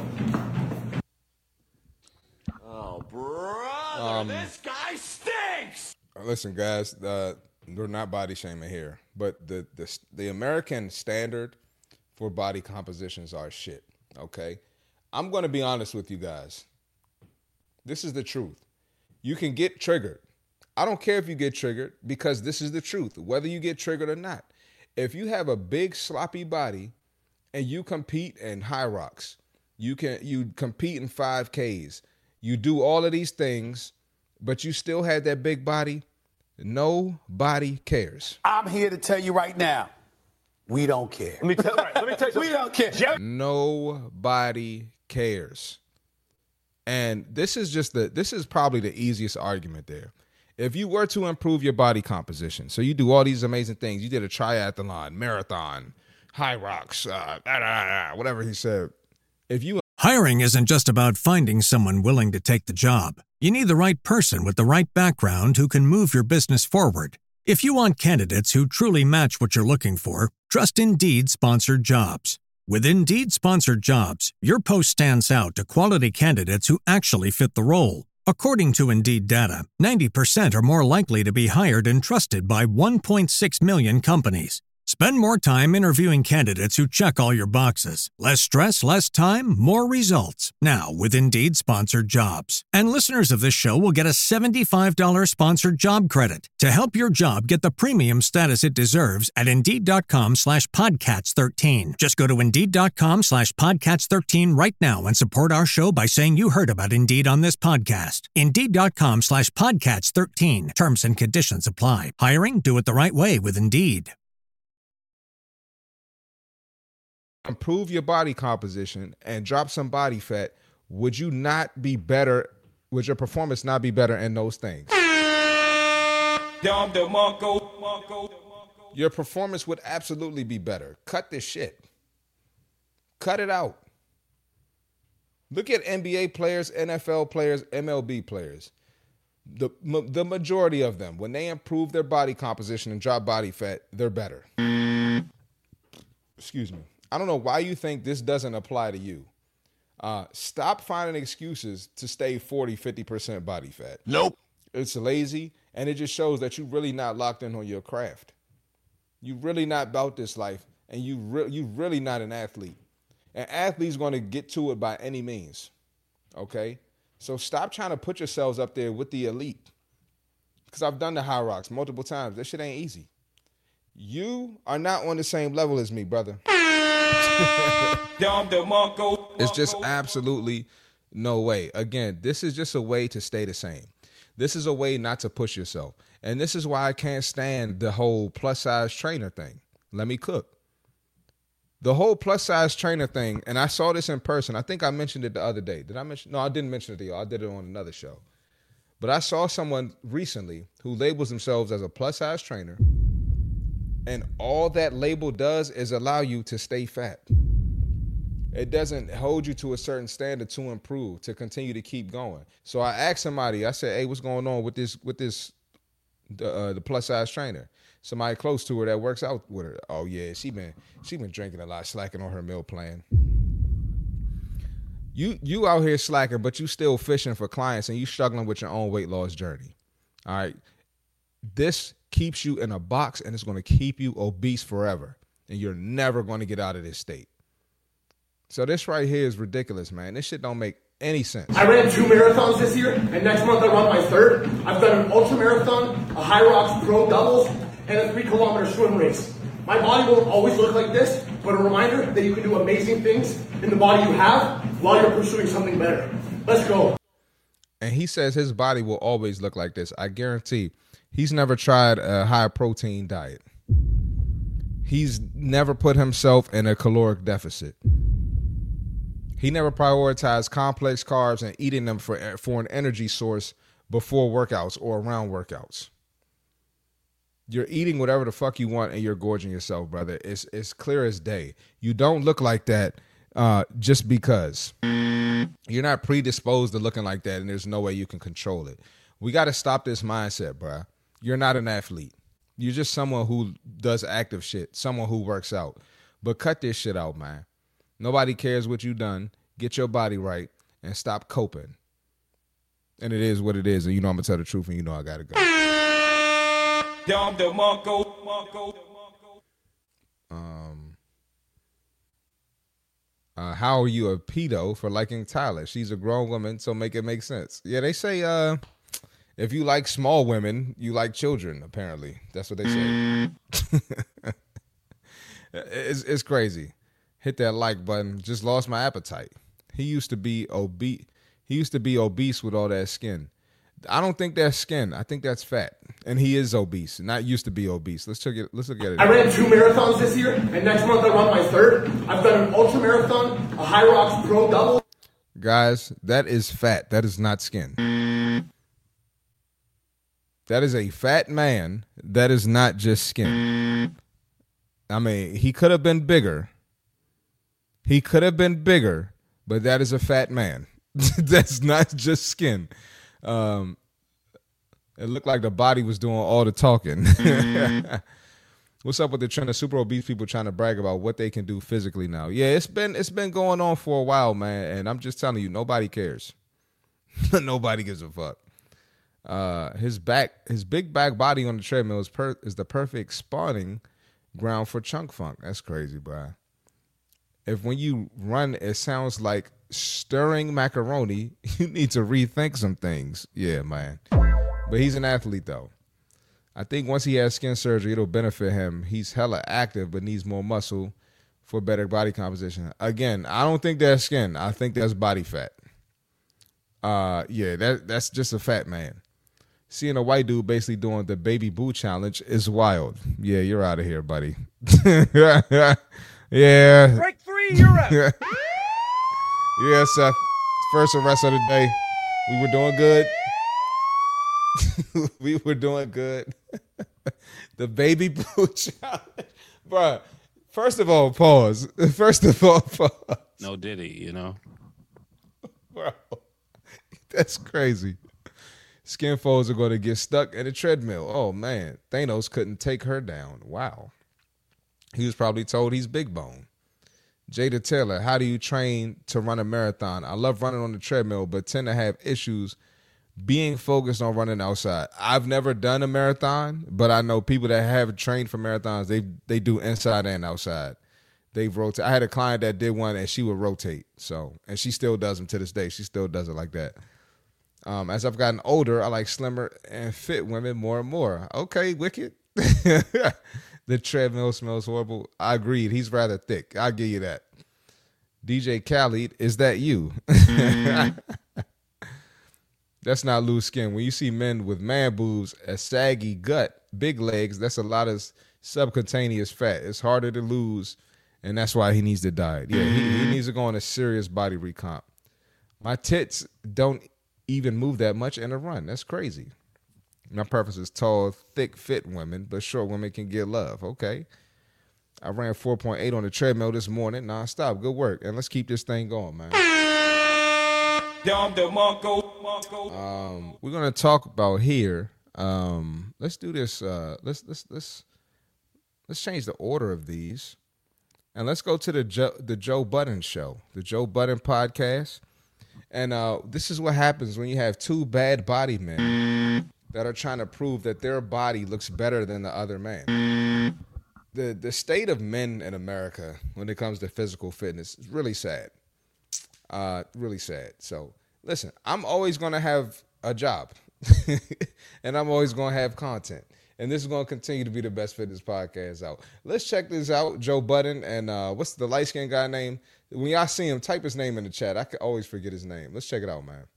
Oh, brother, Um, this guy stinks! Listen, guys, uh, we're not body shaming here, but the, the the American standard for body compositions are shit, okay? I'm going to be honest with you guys. This is the truth. You can get triggered. I don't care if you get triggered because this is the truth, whether you get triggered or not. If you have a big sloppy body and you compete in High Rocks, you can you compete in five Ks, you do all of these things, but you still had that big body, nobody cares. I'm here to tell you right now, we don't care. Let me tell, right, let me tell you We don't care. Nobody cares. And this is just the this is probably the easiest argument there. If you were to improve your body composition, so you do all these amazing things, you did a triathlon, marathon, High Rocks, uh, da, da, da, whatever he said. If you Hiring isn't just about finding someone willing to take the job. You need the right person with the right background who can move your business forward. If you want candidates who truly match what you're looking for, trust Indeed Sponsored Jobs. With Indeed Sponsored Jobs, your post stands out to quality candidates who actually fit the role. According to Indeed data, ninety percent are more likely to be hired and trusted by one point six million companies. Spend more time interviewing candidates who check all your boxes. Less stress, less time, more results. Now with Indeed Sponsored Jobs. And listeners of this show will get a seventy-five dollars sponsored job credit to help your job get the premium status it deserves at Indeed.com slash Podcats13. Just go to Indeed.com slash Podcats13 right now and support our show by saying you heard about Indeed on this podcast. Indeed.com slash Podcats13. Terms and conditions apply. Hiring? Do it the right way with Indeed. improve your body composition and drop some body fat, would you not be better? Would your performance not be better in those things? Your performance would absolutely be better. Cut this shit. Cut it out. Look at N B A players, N F L players, M L B players. The, the majority of them, when they improve their body composition and drop body fat, they're better. Excuse me. I don't know why you think this doesn't apply to you. Uh, stop finding excuses to stay forty, fifty percent body fat. Nope. It's lazy, and it just shows that you're really not locked in on your craft. You're really not about this life, and you re- you're really not an athlete. An athlete's going to get to it by any means, okay? So stop trying to put yourselves up there with the elite, because I've done the High Rocks multiple times. That shit ain't easy. You are not on the same level as me, brother. It's just absolutely no way. Again, this is just a way to stay the same. This is a way not to push yourself. And this is why I can't stand the whole plus size trainer thing. Let me cook. The whole plus size trainer thing, and I saw this in person. I think I mentioned it the other day. Did I mention? No, I didn't mention it to you. I did it on another show. But I saw someone recently who labels themselves as a plus size trainer, and all that label does is allow you to stay fat. It doesn't hold you to a certain standard to improve, to continue to keep going. So I asked somebody, I said, hey, what's going on with this, with this, the, uh, the plus size trainer? Somebody close to her that works out with her. Oh yeah, she been she been drinking a lot, slacking on her meal plan. You you out here slacking, but you still fishing for clients and you struggling with your own weight loss journey. All right. This keeps you in a box and it's going to keep you obese forever. And you're never going to get out of this state. So this right here is ridiculous, man. This shit don't make any sense. I ran two marathons this year, and next month I run my third. I've done an ultra marathon, a High Rocks Pro doubles, and a three kilometer swim race. My body won't always look like this, but a reminder that you can do amazing things in the body you have while you're pursuing something better. Let's go. And he says his body will always look like this. I guarantee he's never tried a high protein diet. He's never put himself in a caloric deficit. He never prioritized complex carbs and eating them for, for an energy source before workouts or around workouts. You're eating whatever the fuck you want and you're gorging yourself, brother. It's it's clear as day. You don't look like that uh, just because. You're not predisposed to looking like that and there's no way you can control it. We got to stop this mindset, bro. You're not an athlete. You're just someone who does active shit, someone who works out. But cut this shit out, man. Nobody cares what you done. Get your body right and stop coping. And it is what it is. And you know I'm going to tell the truth and you know I got to go. Um, uh, how are you a pedo for liking Tyler? She's a grown woman, so make it make sense. Yeah, they say uh, if you like small women, you like children, apparently. That's what they say. it's, it's crazy. Hit that like button. Just lost my appetite. He used to be obese. He used to be obese with all that skin. I don't think that's skin. I think that's fat. And he is obese, not used to be obese. Let's look at, let's look at it. I ran two marathons this year, and next month I run my third. I've done an ultra marathon, a High Rocks Pro double. Guys, that is fat. That is not skin. That is a fat man. That is not just skin. I mean, he could have been bigger. He could have been bigger, but that is a fat man. That's not just skin. Um, it looked like the body was doing all the talking. What's up with the trend of super obese people trying to brag about what they can do physically now? Yeah, it's been it's been going on for a while, man. And I'm just telling you, nobody cares. Nobody gives a fuck. Uh, his back, his big back body on the treadmill is per, is the perfect spawning ground for chunk funk. That's crazy, bro. If when you run, it sounds like stirring macaroni, you need to rethink some things. Yeah, man. But he's an athlete, though. I think once he has skin surgery, it'll benefit him. He's hella active, but needs more muscle for better body composition. Again, I don't think that's skin. I think that's body fat. Uh, yeah, that that's just a fat man. Seeing a white dude basically doing the baby boo challenge is wild. Yeah, you're out of here, buddy. Yeah. Break three, you're out. Yeah, Seth. First arrest of the day. We were doing good. We were doing good. The baby boo challenge. Bruh, first of all, pause. First of all, pause. No Diddy, you know. Bro, that's crazy. Skin folds are going to get stuck in a treadmill. Oh, man. Thanos couldn't take her down. Wow. He was probably told he's big bone. Jada Taylor, how do you train to run a marathon? I love running on the treadmill, but tend to have issues being focused on running outside. I've never done a marathon, but I know people that have trained for marathons, they they do inside and outside. They've rotated. I had a client that did one, and she would rotate. So, and she still does them to this day. She still does it like that. Um, as I've gotten older, I like slimmer and fit women more and more. Okay, wicked. The treadmill smells horrible. I agreed. He's rather thick. I'll give you that. D J Khaled, is that you? That's not loose skin. When you see men with man boobs, a saggy gut, big legs, that's a lot of subcutaneous fat. It's harder to lose, and that's why he needs to diet. Yeah, he, he needs to go on a serious body recomp. My tits don't even move that much in a run. That's crazy. My preference is tall, thick, fit women, but short women can get love. Okay. I ran four point eight on the treadmill this morning, nonstop. Good work. And let's keep this thing going, man. Um, we're gonna talk about here. Um, let's do this. Uh, let's let's let's let's change the order of these, and let's go to the Joe, the Joe Budden show, the Joe Budden podcast. And uh, this is what happens when you have two bad body men that are trying to prove that their body looks better than the other man. The the state of men in America when it comes to physical fitness is really sad. Uh, really sad. So listen, I'm always going to have a job and I'm always going to have content. And this is going to continue to be the best fitness podcast out. Let's check this out. Joe Budden and uh, what's the light-skinned guy name? When y'all see him, type his name in the chat. I can always forget his name. Let's check it out, man.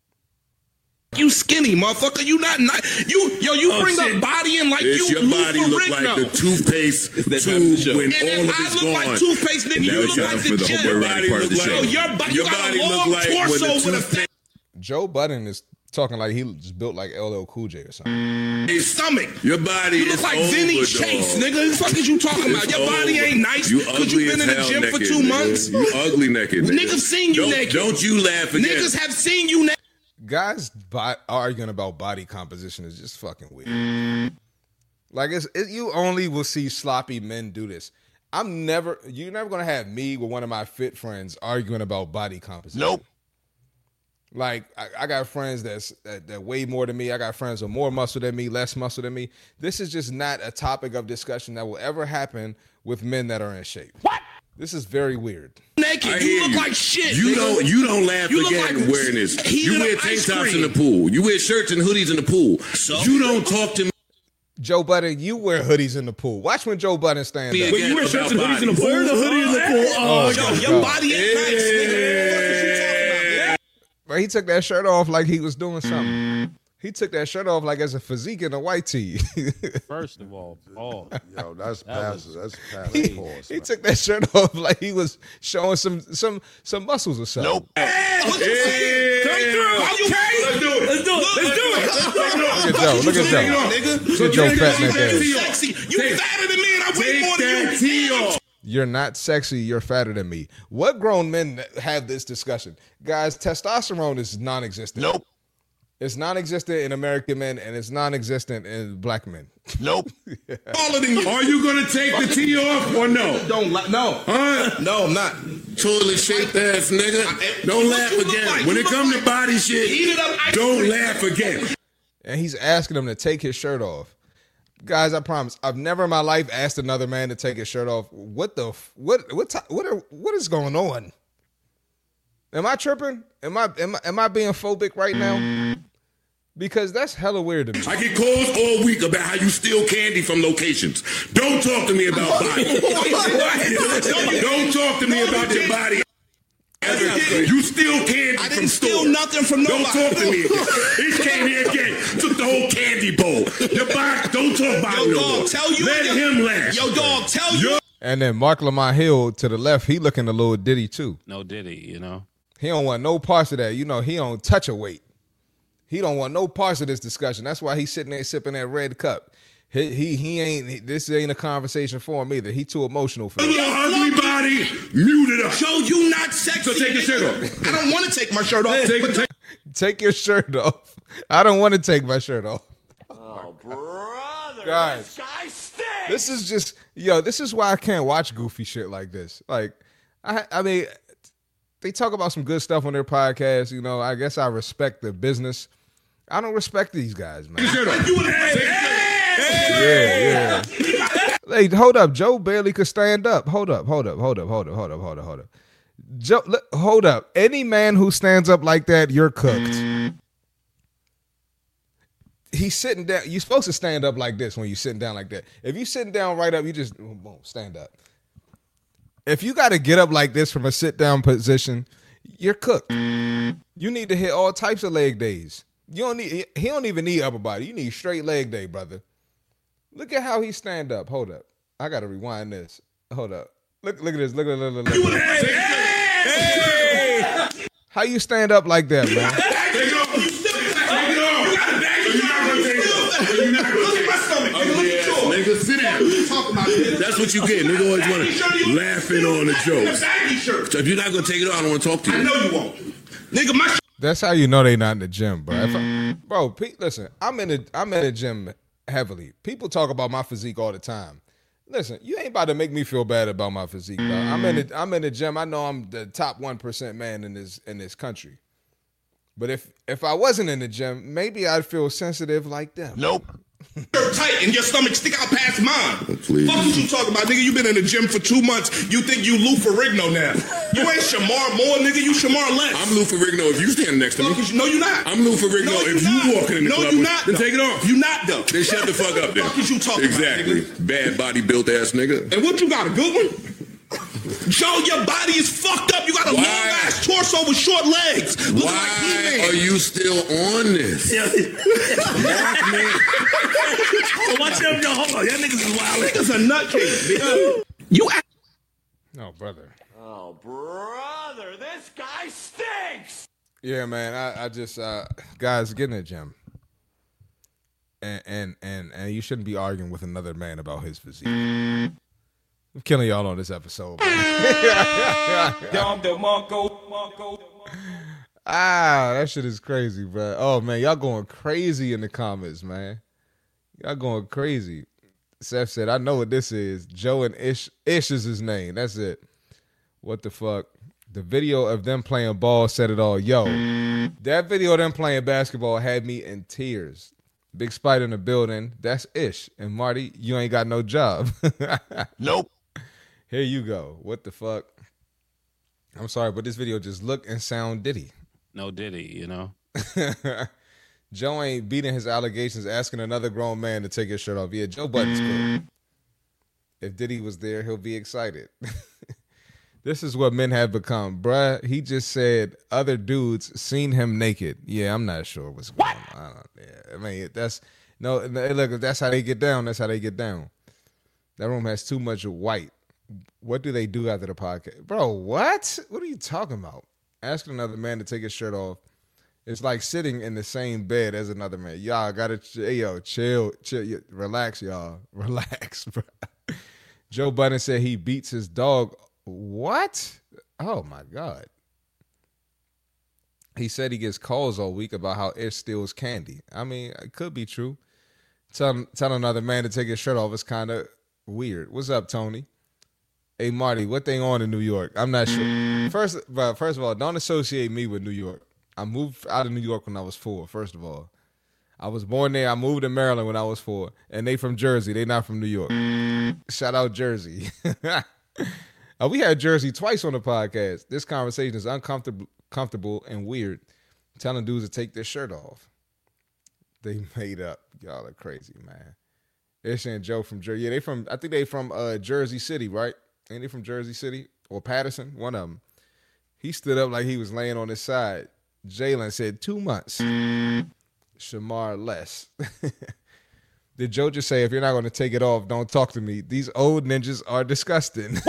You skinny, motherfucker. You not nice. You, yo, you oh, bring shit. up body in like it's you your body look like the toothpaste tube when and all of I it's look gone. like toothpaste, nigga. You look like the gym. Your body look like, yo, your, body, your you got body a long look like torso when the with a fat Joe Budden is talking like he just built like L L Cool J or something. His stomach. Your body You look is like over, Vinny dog. Chase, nigga. What the fuck is you talking about? It's Your body over. ain't nice You because you ugly been in as the hell gym naked, for two nigga. months. You ugly naked, nigga. Niggas seen you don't, naked. Don't you laugh again. Niggas have seen you naked. Guys bo- arguing about body composition is just fucking weird. Like it's it, you only will see sloppy men do this. I'm never you're never gonna have me with one of my fit friends arguing about body composition. Nope. Like I, I got friends that's that, that weigh more than me. I got friends with more muscle than me, less muscle than me. This is just not a topic of discussion that will ever happen with men that are in shape. What? This is very weird. Naked, I you hear look you. like shit. You nigga. don't. You don't laugh You look again like wearing this. heated You wear up tank ice tops in cream. the pool. You wear shirts and hoodies in the pool. So? You don't talk to me. Joe Budden, you wear hoodies in the pool. Watch when Joe Budden stand up. But you wear shirts and hoodies in the pool. Where's the hoodie in the pool? Oh, yo, my your God. body ain't nice, nigga. What the fuck is you talking about, nigga? But he took that shirt off like he was doing something. He took that shirt off like as a physique in a white tee. First of all, Paul. Yo, that's That pass. was- That's pass. he, Pause, he man. took that shirt off like he was showing some some some muscles or something. Nope. Hey, what the fuck? Come through. Are you okay? Let's do it. Let's do it. Let's do it. Look at Joe. Look at Joe. Nigga. Look at Joe fat neck ass. Sexy. You Take- fatter than me and I weigh Take more than that you. tee off. You're not sexy. You're fatter than me. What grown men have this discussion? Guys, testosterone is non-existent. Nope. It's non-existent in American men, and it's non-existent in black men. Nope. Taller than you. Are you gonna take the tee off or no? Don't la- no. Huh? No, I'm not. Toilet shaped ass nigga. Don't What laugh you look again. like? When You it look comes like to body shit, heated up ice don't cream. laugh again. And he's asking him to take his shirt off. Guys, I promise, I've never in my life asked another man to take his shirt off. What the f- what what ti- what are, what is going on? Am I tripping? Am I am I, am I being phobic right now? Because that's hella weird to me. I get calls all week about how you steal candy from locations. Don't talk to me about body. Don't talk to me about your body. You steal candy I from didn't steal stores. nothing from Don't nobody. talk to me again. He came here again, took the whole candy bowl. Your body, don't talk about Yo, no dog, more. tell you. Let your- him laugh. Yo, dog, tell you. Yo- And then Mark Lamont Hill to the left, he looking a little ditty too. No Diddy, you know. He don't want no parts of that. You know, he don't touch a weight. He don't want no parts of this discussion. That's why he's sitting there sipping that red cup. He he, he ain't. He, this ain't a conversation for him either. He too emotional for Your it. ugly body, mute it up. Joe, you not sexy. So take your shirt off. I don't want to take my shirt off. Take, but take, Take your shirt off. I don't want to take my shirt off. Oh, brother. Guys. This guy stinks. This is just yo. This is why I can't watch goofy shit like this. Like, I I mean, they talk about some good stuff on their podcast. You know, I guess I respect the business. I don't respect these guys, man. shirt off. Yeah, yeah. Hey, hold up. Joe barely could stand up. Hold up, hold up, hold up, hold up, hold up, hold up, hold up. Joe, look, hold up. Any man who stands up like that, you're cooked. He's sitting down. You're supposed to stand up like this when you're sitting down like that. If you're sitting down right up, you just boom, stand up. If you got to get up like this from a sit down position, you're cooked. You need to hit all types of leg days. You don't need. He don't even need upper body. You need straight leg day, brother. Look at how he stand up. Hold up. I got to rewind this. Hold up. Look, look at this. Look at look, look, look, look. How you stand up like that, man? Take it off. Take it off. You're not gonna take it off. You're not gonna take it off. Ugly ass nigga, sit What you talking about, nigga? That's what you get. Nigga always want to laughing on the jokes. Shirt. So if you're not gonna take it off, I don't want to talk to you. I know you won't. Nigga, my sh- That's how you know they not in the gym, bro. If I, bro, Pete, listen, I'm in the I'm in the gym heavily. People talk about my physique all the time. Listen, you ain't about to make me feel bad about my physique, bro. I'm in the I'm in the gym. I know I'm the top one percent man in this in this country. But if if I wasn't in the gym, maybe I'd feel sensitive like them. Nope. You're tight and your stomach stick out past mine. Please. Fuck what you talking about, nigga. You been in the gym for two months. You think you Lou Ferrigno now? You ain't Shamar Moore, nigga. You Shamar Less. I'm Lou Ferrigno if you standing next to me. Fuck, no, you not. I'm Lou Ferrigno No, if you you not. walking in the No, club. you with- not, Then though. take it off. You not, though. Then shut the fuck up then. Fuck is you talking about, Exactly. Bad body built ass nigga. And what you got, a good one? Joe, your body is fucked up. You got a Why? long ass torso with short legs. Looking like Why He-Man. are you still on this? Mark me. Watch them, yo. Hold on. Y'all niggas is wild. Niggas a nutcase, nigga. You act- No, brother. Oh, brother, this guy stinks. Yeah, man. I, I just uh guys, get in the gym. And and and and you shouldn't be arguing with another man about his physique. I'm killing y'all on this episode. Ah, that shit is crazy, bro. Oh man, y'all going crazy in the comments, man. Y'all going crazy. Seth said, I know what this is. Joe and Ish Ish is his name. That's it. What the fuck? The video of them playing ball said it all. Yo, that video of them playing basketball had me in tears. Big Spider in the building. That's Ish. And Marty, you ain't got no job. Nope. Here you go. What the fuck? I'm sorry, but this video just look and sound Diddy. No Diddy, you know? Joe ain't beating his allegations, asking another grown man to take his shirt off. Yeah, Joe Budden's cool. If Diddy was there, he'll be excited. This is what men have become. Bruh, he just said other dudes seen him naked. Yeah, I'm not sure what's going on. I, don't, yeah, I mean, that's, no, look, if that's how they get down, that's how they get down. That room has too much white. What do they do after the podcast? Bro, what? What are you talking about? Asking another man to take his shirt off. It's like sitting in the same bed as another man. Y'all gotta, hey, yo, chill, chill, relax, y'all. Relax, bro. Joe Budden said he beats his dog. What? Oh, my God. He said he gets calls all week about how Ish steals candy. I mean, it could be true. Tell, tell another man to take his shirt off is kind of weird. What's up, Tony? Hey, Marty, what they on in New York? I'm not sure. First, but first of all, don't associate me with New York. I moved out of New York when I was four, first of all. I was born there. I moved to Maryland when I was four. And they from Jersey. They not from New York. Shout out Jersey. uh, we had Jersey twice on the podcast. This conversation is uncomfortable comfortable and weird. Telling dudes to take their shirt off. They made up. Y'all are crazy, man. Ish and Joe from Jersey. Yeah, they from, I think they from uh, Jersey City, right? Ain't they from Jersey City? Or Patterson? One of them. He stood up like he was laying on his side. Jalen said two months. Shamar Less. Did Joe just say, if you're not going to take it off, don't talk to me? These old ninjas are disgusting.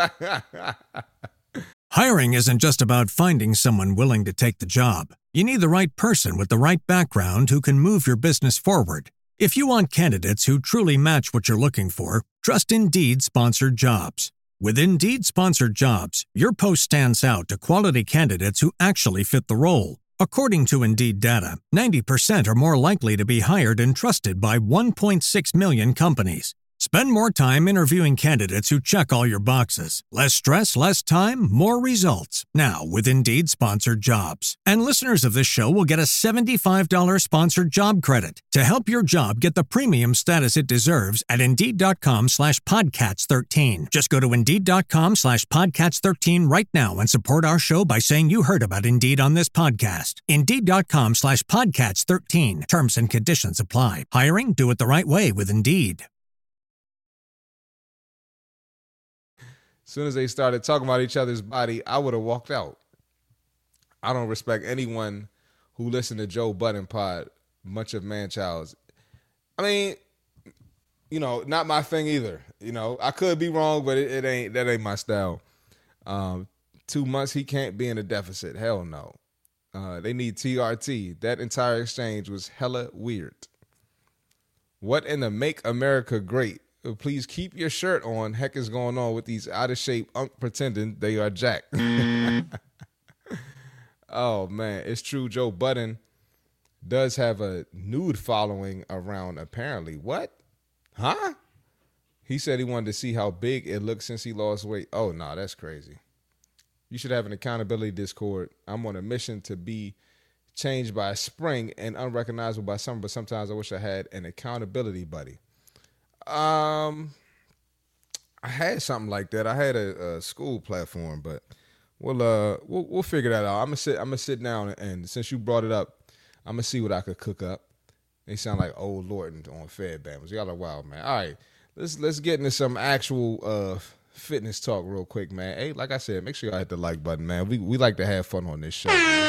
Hiring isn't just about finding someone willing to take the job. You need the right person with the right background who can move your business forward. If you want candidates who truly match what you're looking for, trust Indeed Sponsored Jobs. With Indeed Sponsored Jobs, your post stands out to quality candidates who actually fit the role. According to Indeed data, ninety percent are more likely to be hired and trusted by one point six million companies. Spend more time interviewing candidates who check all your boxes. Less stress, less time, more results. Now with Indeed Sponsored Jobs. And listeners of this show will get a seventy-five dollars sponsored job credit to help your job get the premium status it deserves at Indeed.com slash Podcats 13. Just go to Indeed.com slash Podcats 13 right now and support our show by saying you heard about Indeed on this podcast. Indeed.com slash Podcats 13. Terms and conditions apply. Hiring? Do it the right way with Indeed. As soon as they started talking about each other's body, I would have walked out. I don't respect anyone who listened to Joe Budden pod, much of man-child's. I mean, you know, not my thing either. You know, I could be wrong, but it, it ain't that ain't my style. Um, two months, he can't be in a deficit. Hell no. Uh, they need T R T. That entire exchange was hella weird. What in the Make America Great uh, please keep your shirt on. Heck is going on with these out of shape unk pretending they are Jack. Oh man, it's true. Joe Budden does have a nude following around. Apparently, what? Huh? He said he wanted to see how big it looks since he lost weight. Oh no, nah, that's crazy. You should have an accountability Discord. I'm on a mission to be changed by spring and unrecognizable by summer, but sometimes I wish I had an accountability buddy. Um, I had something like that. I had a, a school platform, but we'll uh we'll we'll figure that out. I'm gonna sit I'm gonna sit down and, and since you brought it up, I'm gonna see what I could cook up. They sound like old Lorton on Fed Bams. Y'all are wild, man. All right, let's let's get into some actual uh fitness talk real quick, man. Hey, like I said, make sure y'all hit the like button, man. We we like to have fun on this show.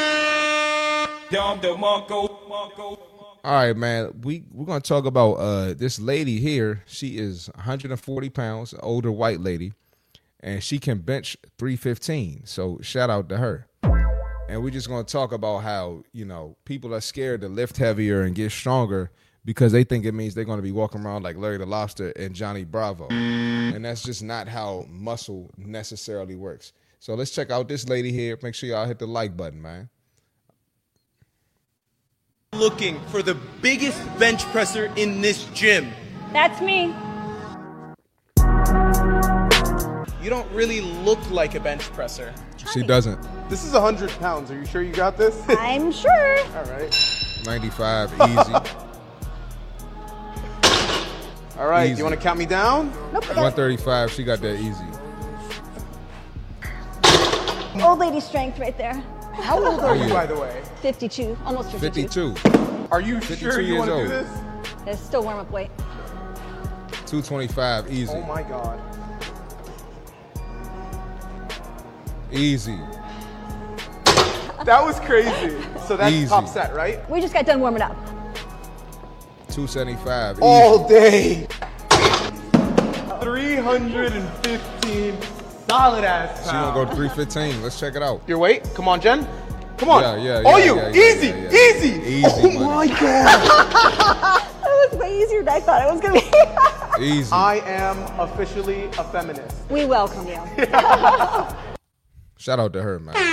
All right, man. We we're gonna talk about uh this lady here. She is one hundred forty pounds, older white lady, and she can bench three fifteen. So shout out to her. And we're just gonna talk about how, you know, people are scared to lift heavier and get stronger because they think it means they're gonna be walking around like Larry the Lobster and Johnny Bravo. And that's just not how muscle necessarily works. So let's check out this lady here. Make sure y'all hit the like button, man. Looking for the biggest bench presser in this gym. That's me. You don't really look like a bench presser. She doesn't. This is one hundred pounds. Are you sure you got this? I'm sure. All right. ninety-five, easy. All right, Easy. you want to count me down? Nope. one thirty-five, she got that easy. Old lady strength right there. How old are you, by the way? fifty-two, almost fifty-two. fifty-two. Are you sure you want to do this? It's still warm up weight. two twenty-five, easy. Oh my God. Easy. That was crazy. So that's Easy. top set, right? We just got done warming up. two seventy-five, easy. All day. three hundred fifteen solid ass pounds. She gonna go to three fifteen. Let's check it out. Your weight? Come on, Jen. Come on. Yeah, yeah, All yeah, you. yeah, yeah, easy, yeah, yeah. easy. Easy, Oh money. my God. That was way easier than I thought it was going to be. Easy. I am officially a feminist. We welcome you. Shout out to her, man.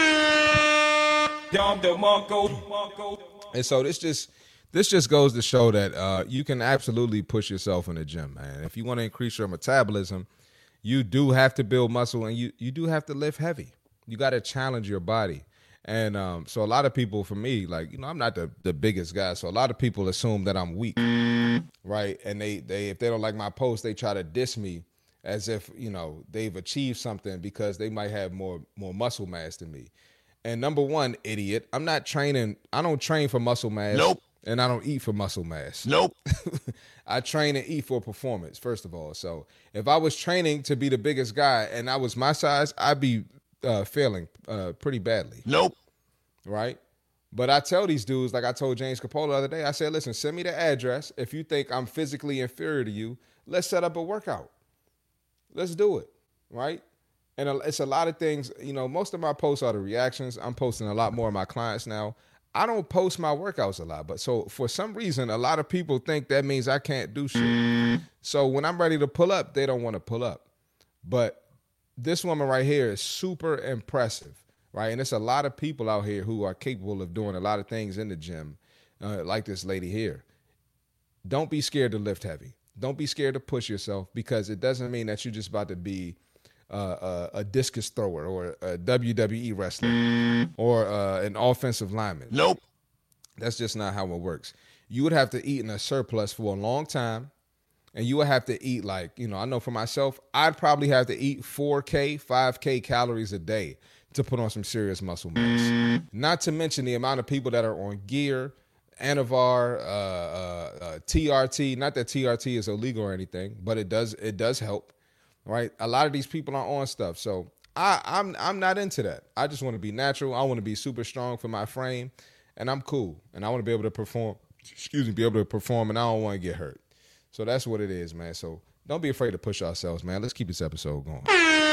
And so this just this just goes to show that uh, you can absolutely push yourself in the gym, man. If you want to increase your metabolism, you do have to build muscle and you you do have to lift heavy. You got to challenge your body. And um, so a lot of people, for me, like, you know, I'm not the, the biggest guy. So a lot of people assume that I'm weak, right? And they, they if they don't like my post, they try to diss me as if, you know, they've achieved something because they might have more more muscle mass than me. And number one, idiot, I'm not training. I don't train for muscle mass. Nope. And I don't eat for muscle mass. Nope. I train and eat for performance, first of all. So if I was training to be the biggest guy and I was my size, I'd be uh, failing uh, pretty badly. Nope. Right? But I tell these dudes, like I told James Capola the other day, I said, listen, send me the address. If you think I'm physically inferior to you, let's set up a workout. Let's do it. Right? And it's a lot of things, you know, most of my posts are the reactions. I'm posting a lot more of my clients now. I don't post my workouts a lot, but so for some reason, a lot of people think that means I can't do shit. So when I'm ready to pull up, they don't want to pull up. But this woman right here is super impressive, right? And there's a lot of people out here who are capable of doing a lot of things in the gym, uh, like this lady here. Don't be scared to lift heavy. Don't be scared to push yourself because it doesn't mean that you're just about to be Uh, a, a discus thrower or a W W E wrestler or uh, an offensive lineman. Nope. That's just not how it works. You would have to eat in a surplus for a long time, and you would have to eat like, you know, I know for myself, I'd probably have to eat four K, five K calories a day to put on some serious muscle mass. Not to mention the amount of people that are on gear, Anavar, uh, uh, uh, T R T. Not that T R T is illegal or anything, but it does it does help. Right, a lot of these people are on stuff, so I, I'm I'm not into that. I just want to be natural. I want to be super strong for my frame, and I'm cool. And I want to be able to perform. Excuse me, be able to perform, and I don't want to get hurt. So that's what it is, man. So don't be afraid to push ourselves, man. Let's keep this episode going.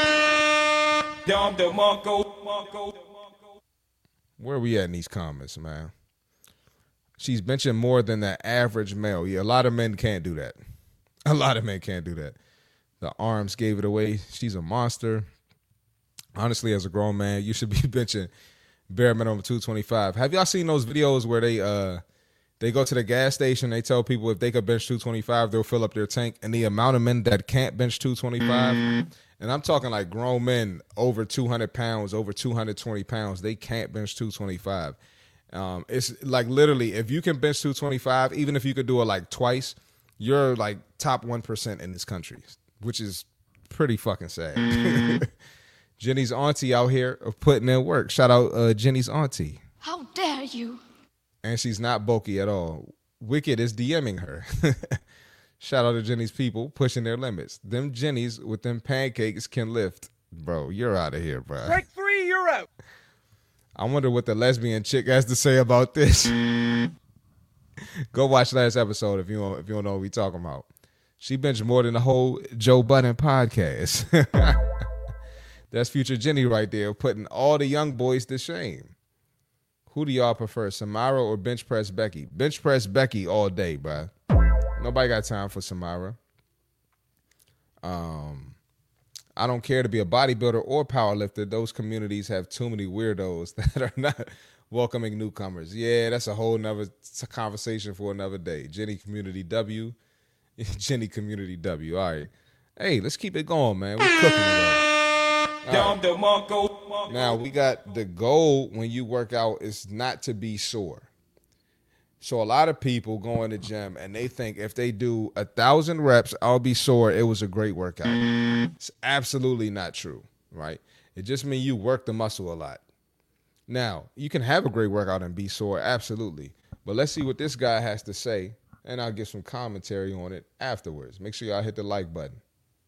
Where are we at in these comments, man? She's benching more than the average male. Yeah, a lot of men can't do that. A lot of men can't do that. The arms gave it away. She's a monster. Honestly, as a grown man, you should be benching bare minimum two twenty-five. Have y'all seen those videos where they uh they go to the gas station, they tell people if they could bench two twenty-five, they'll fill up their tank, and the amount of men that can't bench two twenty-five, and I'm talking like grown men over two hundred pounds, over two hundred twenty pounds, they can't bench two twenty-five. Um, it's like literally, if you can bench two twenty-five, even if you could do it like twice, you're like top one percent in this country, which is pretty fucking sad. Jenny's auntie out here of putting in work. Shout out uh, Jenny's auntie. How dare you? And she's not bulky at all. Wicked is DMing her. Shout out to Jenny's people pushing their limits. Them Jennies with them pancakes can lift. Bro, you're out of here, bro. Strike three, you're out. I wonder what the lesbian chick has to say about this. Go watch last episode if you don't, if you don't know what we talking about. She benched more than the whole Joe Budden podcast. That's future Jenny right there, putting all the young boys to shame. Who do y'all prefer, Samara or bench press Becky? Bench press Becky all day, bro. Nobody got time for Samara. Um, I don't care to be a bodybuilder or powerlifter. Those communities have too many weirdos that are not welcoming newcomers. Yeah, that's a whole nother conversation for another day. Jenny Community W. Jenny Community W. All right. Hey, let's keep it going, man. We're cooking it up. Right. Now, we got the goal when you work out is not to be sore. So a lot of people go in the gym and they think if they do a thousand reps, I'll be sore. It was a great workout. It's absolutely not true, right? It just means you work the muscle a lot. Now, you can have a great workout and be sore, absolutely. But let's see what this guy has to say, and I'll give some commentary on it afterwards. Make sure y'all hit the like button.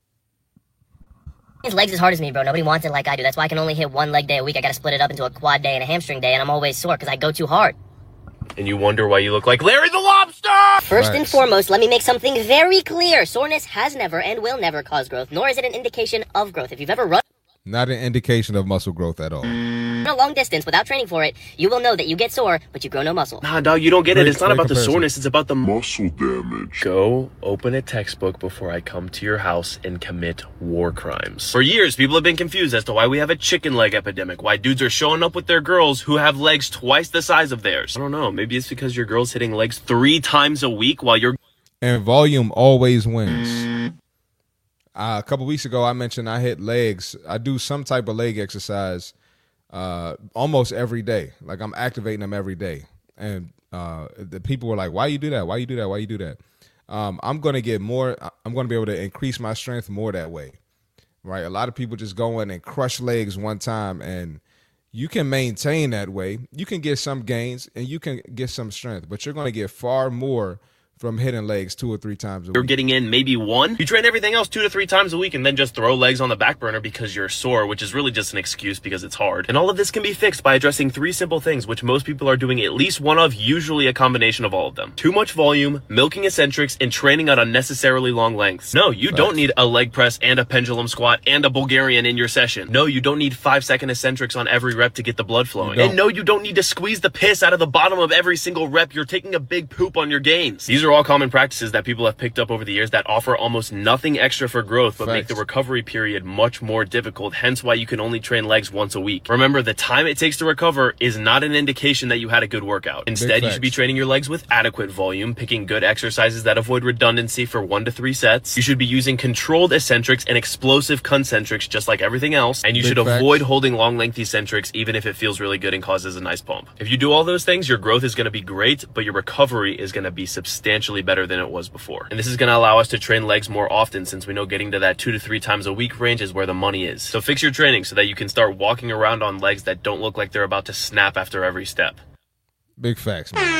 His legs as hard as me, bro. Nobody wants it like I do. That's why I can only hit one leg day a week. I got to split it up into a quad day and a hamstring day, and I'm always sore because I go too hard. And you wonder why you look like Larry the Lobster! First and foremost, let me make something very clear. Soreness has never and will never cause growth, nor is it an indication of growth. If you've ever run... Not an indication of muscle growth at all. a long distance without training for it, you will know that you get sore, but you grow no muscle. Nah, dog, you don't get Great- it. It's not great about comparison. the soreness. It's about the muscle damage. Go open a textbook before I come to your house and commit war crimes. For years, people have been confused as to why we have a chicken leg epidemic, why dudes are showing up with their girls who have legs twice the size of theirs. I don't know. Maybe it's because your girl's hitting legs three times a week while you're... And volume always wins. Uh, a couple weeks ago, I mentioned I hit legs. I do some type of leg exercise uh, almost every day. Like I'm activating them every day. And uh, the people were like, why you do that? Why you do that? Why you do that? Um, I'm going to get more. I'm going to be able to increase my strength more that way. Right. A lot of people just go in and crush legs one time, and you can maintain that way. You can get some gains and you can get some strength, but you're going to get far more from hitting legs two or three times a You're week. getting in maybe one. You train everything else two to three times a week and then just throw legs on the back burner because you're sore, which is really just an excuse because it's hard. And all of this can be fixed by addressing three simple things, which most people are doing at least one of, usually a combination of all of them. Too much volume, milking eccentrics, and training at unnecessarily long lengths. No, you don't need a leg press and a pendulum squat and a Bulgarian in your session. No, you don't need five second eccentrics on every rep to get the blood flowing. And no, you don't need to squeeze the piss out of the bottom of every single rep. You're taking a big poop on your gains. These are all common practices that people have picked up over the years that offer almost nothing extra for growth, but make the recovery period much more difficult, hence why you can only train legs once a week. Remember, the time it takes to recover is not an indication that you had a good workout. Instead, you should be training your legs with adequate volume, picking good exercises that avoid redundancy for one to three sets. You should be using controlled eccentrics and explosive concentrics just like everything else, and you Big should facts. avoid holding long lengthy eccentrics even if it feels really good and causes a nice pump. If you do all those things, your growth is going to be great, but your recovery is going to be substantially better than it was before. And this is going to allow us to train legs more often, since we know getting to that two to three times a week range is where the money is. So fix your training so that you can start walking around on legs that don't look like they're about to snap after every step. Big facts, man.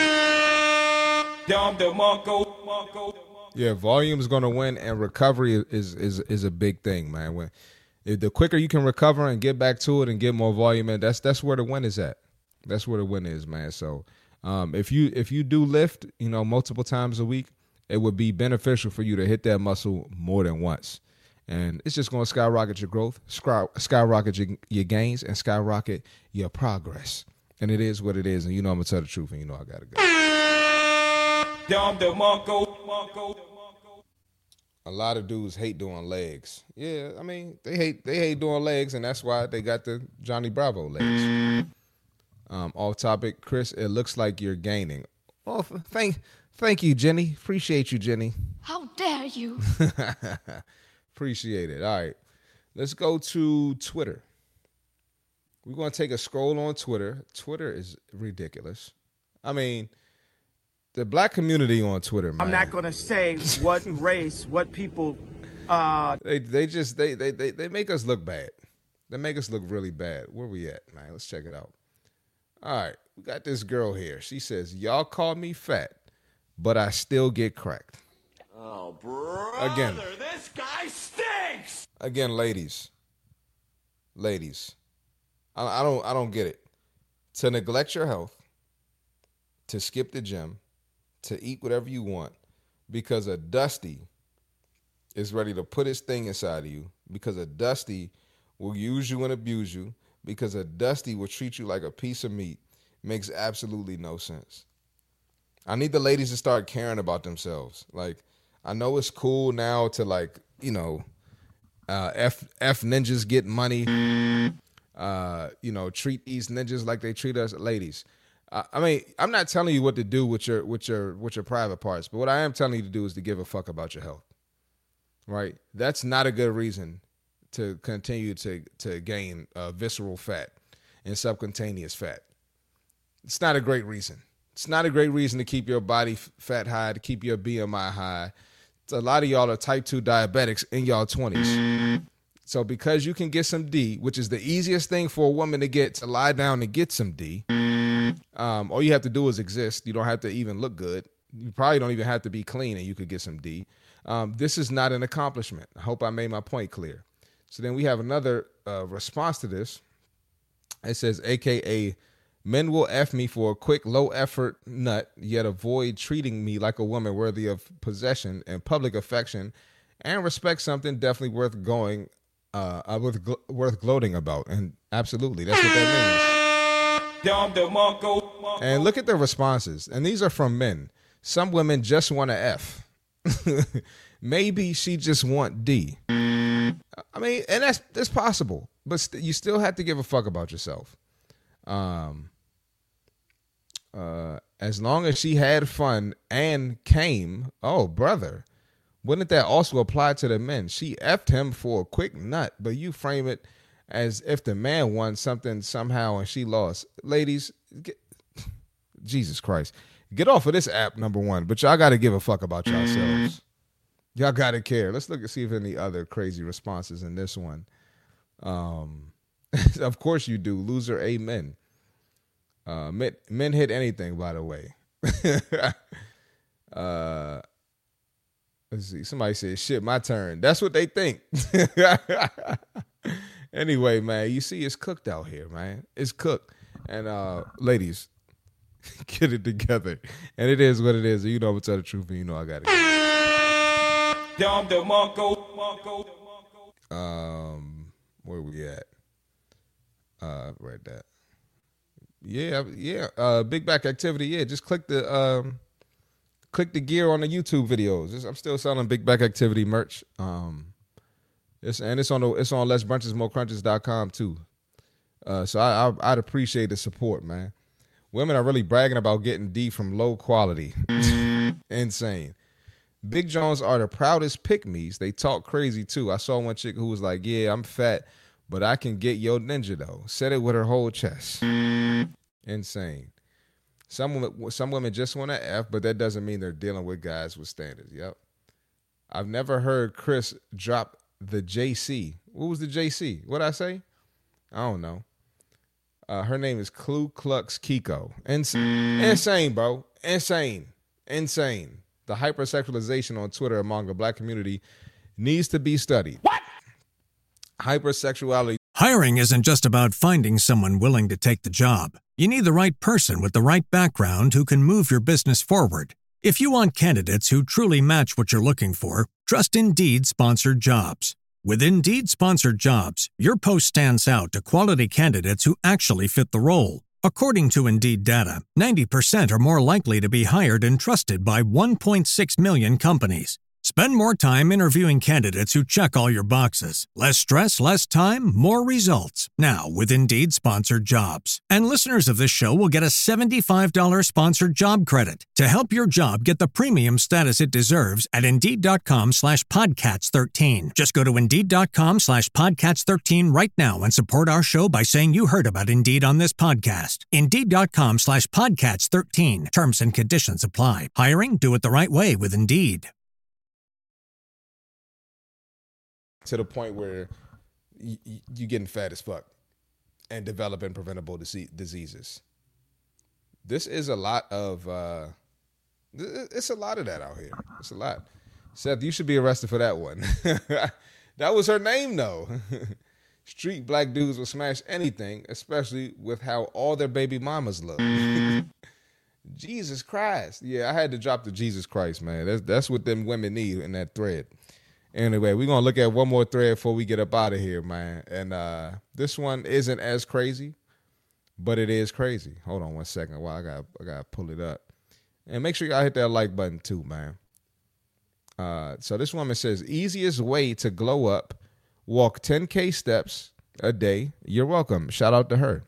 Yeah, volume is going to win, and recovery is is is a big thing, man. When if the quicker you can recover and get back to it and get more volume in, that's that's where the win is at. That's where the win is, man. So um, if you if you do lift, you know, multiple times a week, it would be beneficial for you to hit that muscle more than once. And it's just going to skyrocket your growth, sky, skyrocket your, your gains, and skyrocket your progress. And it is what it is. And you know I'm going to tell the truth, and you know I got to go. A lot of dudes hate doing legs. Yeah, I mean, they hate they hate doing legs, and that's why they got the Johnny Bravo legs. Um, off topic, Chris, it looks like you're gaining. Oh, thank thank you, Jenny. Appreciate you, Jenny. How dare you? Appreciate it. All right. Let's go to Twitter. We're going to take a scroll on Twitter. Twitter is ridiculous. I mean, the black community on Twitter, man. I'm not going to say what race, what people. Uh, they they just, they, they, they, they make us look bad. They make us look really bad. Where we at, man? Let's check it out. All right. We got this girl here. She says, y'all call me fat, but I still get cracked. Oh, brother, Again. this guy stinks! Again, ladies. Ladies. I, I don't I don't get it. To neglect your health, to skip the gym, to eat whatever you want, because a Dusty is ready to put his thing inside of you, because a Dusty will use you and abuse you, because a Dusty will treat you like a piece of meat, makes absolutely no sense. I need the ladies to start caring about themselves. Like, I know it's cool now to, like, you know, uh, F, F ninjas get money, uh, you know, treat these ninjas like they treat us ladies. Uh, I mean, I'm not telling you what to do with your with your with your private parts, but what I am telling you to do is to give a fuck about your health. Right? That's not a good reason to continue to to gain uh, visceral fat and subcutaneous fat. It's not a great reason. It's not a great reason to keep your body f- fat high, to keep your B M I high. It's a lot of y'all are type two diabetics in y'all twenties. So because you can get some D, which is the easiest thing for a woman to get, to lie down and get some D, um, all you have to do is exist. You don't have to even look good. You probably don't even have to be clean and you could get some D. Um, this is not an accomplishment. I hope I made my point clear. So then we have another uh, response to this. It says, A K A, men will F me for a quick, low-effort nut, yet avoid treating me like a woman worthy of possession and public affection and respect, something definitely worth going, uh, uh worth, gl- worth gloating about. And absolutely, that's what that means. And look at the responses. And these are from men. Some women just want to F. Maybe she just want D. I mean, and that's that's possible, but st- you still have to give a fuck about yourself. Um, uh, as long as she had fun and came, oh brother, wouldn't that also apply to the men? She effed him for a quick nut, but you frame it as if the man won something somehow and she lost. Ladies, get, Jesus Christ, get off of this app, number one. But y'all got to give a fuck about yourselves. Y'all got to care. Let's look and see if any other crazy responses in this one. Um, of course you do. Loser, amen. Uh, men, men hit anything, by the way. uh, let's see. Somebody said, shit, my turn. That's what they think. Anyway, man, you see it's cooked out here, man. It's cooked. And uh, ladies, get it together. And it is what it is. You know I'm going to tell the truth, and you know I got to get it. Um, where we at? Uh, right that. Yeah, yeah. Uh, big back activity. Yeah, just click the um, click the gear on the YouTube videos. It's, I'm still selling big back activity merch. Um, it's and it's on the it's on less brunches more crunches dot com too. Uh, so I, I I'd appreciate the support, man. Women are really bragging about getting D from low quality. Insane. Big Jones are the proudest pick-me's. They talk crazy, too. I saw one chick who was like, yeah, I'm fat, but I can get your ninja, though. Said it with her whole chest. Insane. Some women, some women just want to F, but that doesn't mean they're dealing with guys with standards. Yep. I've never heard Chris drop the J C. What was the J C? What'd I say? I don't know. Uh, her name is Ku Klux Kiko. Insane. Insane, bro. Insane. Insane. The hypersexualization on Twitter among the black community needs to be studied. What? Hypersexuality. Hiring isn't just about finding someone willing to take the job. You need the right person with the right background who can move your business forward. If you want candidates who truly match what you're looking for, trust Indeed Sponsored Jobs. With Indeed Sponsored Jobs, your post stands out to quality candidates who actually fit the role. According to Indeed data, ninety percent are more likely to be hired and trusted by one point six million companies. Spend more time interviewing candidates who check all your boxes. Less stress, less time, more results. Now, with Indeed sponsored jobs. And listeners of this show will get a seventy-five dollars sponsored job credit to help your job get the premium status it deserves at Indeed.com slash Podcats 13. Just go to Indeed.com slash Podcats 13 right now and support our show by saying you heard about Indeed on this podcast. Indeed.com slash Podcats 13. Terms and conditions apply. Hiring? Do it the right way with Indeed. To the point where you, you getting fat as fuck and developing preventable dise- diseases. This is a lot of, uh, it's a lot of that out here. It's a lot. Seth, you should be arrested for that one. That was her name, though. Street black dudes will smash anything, especially with how all their baby mamas look. Jesus Christ. Yeah, I had to drop the Jesus Christ, man. That's, that's what them women need in that thread. Anyway, we're going to look at one more thread before we get up out of here, man. And uh, this one isn't as crazy, but it is crazy. Hold on one second while I got I got to pull it up. And make sure y'all hit that like button too, man. Uh, so this woman says, easiest way to glow up, walk ten K steps a day. You're welcome. Shout out to her.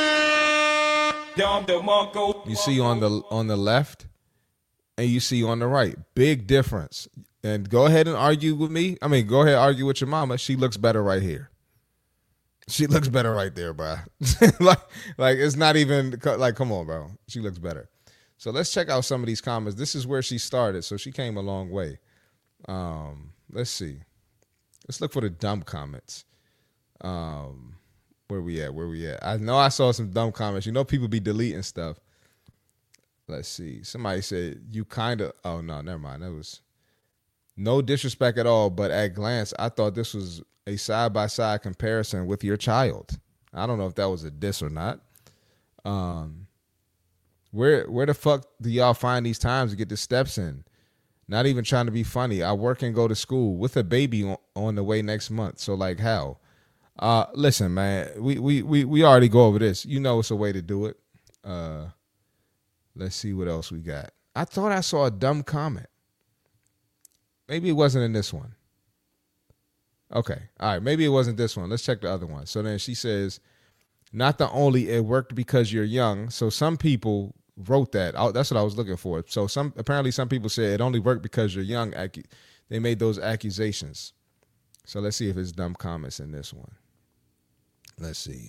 You see on the on the left and you see on the right. Big difference. And go ahead and argue with me. I mean, go ahead and argue with your mama. She looks better right here. She looks better right there, bro. like, like, it's not even, like, come on, bro. She looks better. So let's check out some of these comments. This is where she started, so she came a long way. Um, let's see. Let's look for the dumb comments. Um, where we at? Where we at? I know I saw some dumb comments. You know people be deleting stuff. Let's see. Somebody said, you kind of, oh, no, never mind. That was... No disrespect at all, but at glance, I thought this was a side-by-side comparison with your child. I don't know if that was a diss or not. Um, where where the fuck do y'all find these times to get the steps in? Not even trying to be funny. I work and go to school with a baby on, on the way next month. So, like, how? Uh, listen, man, we, we, we, we already go over this. You know it's a way to do it. Uh, let's see what else we got. I thought I saw a dumb comment. Maybe it wasn't in this one. Okay. All right. Maybe it wasn't this one. Let's check the other one. So then she says, not the only it worked because you're young. So some people wrote that. Oh, that's what I was looking for. So some apparently some people said it only worked because you're young. They made those accusations. So let's see if it's dumb comments in this one. Let's see.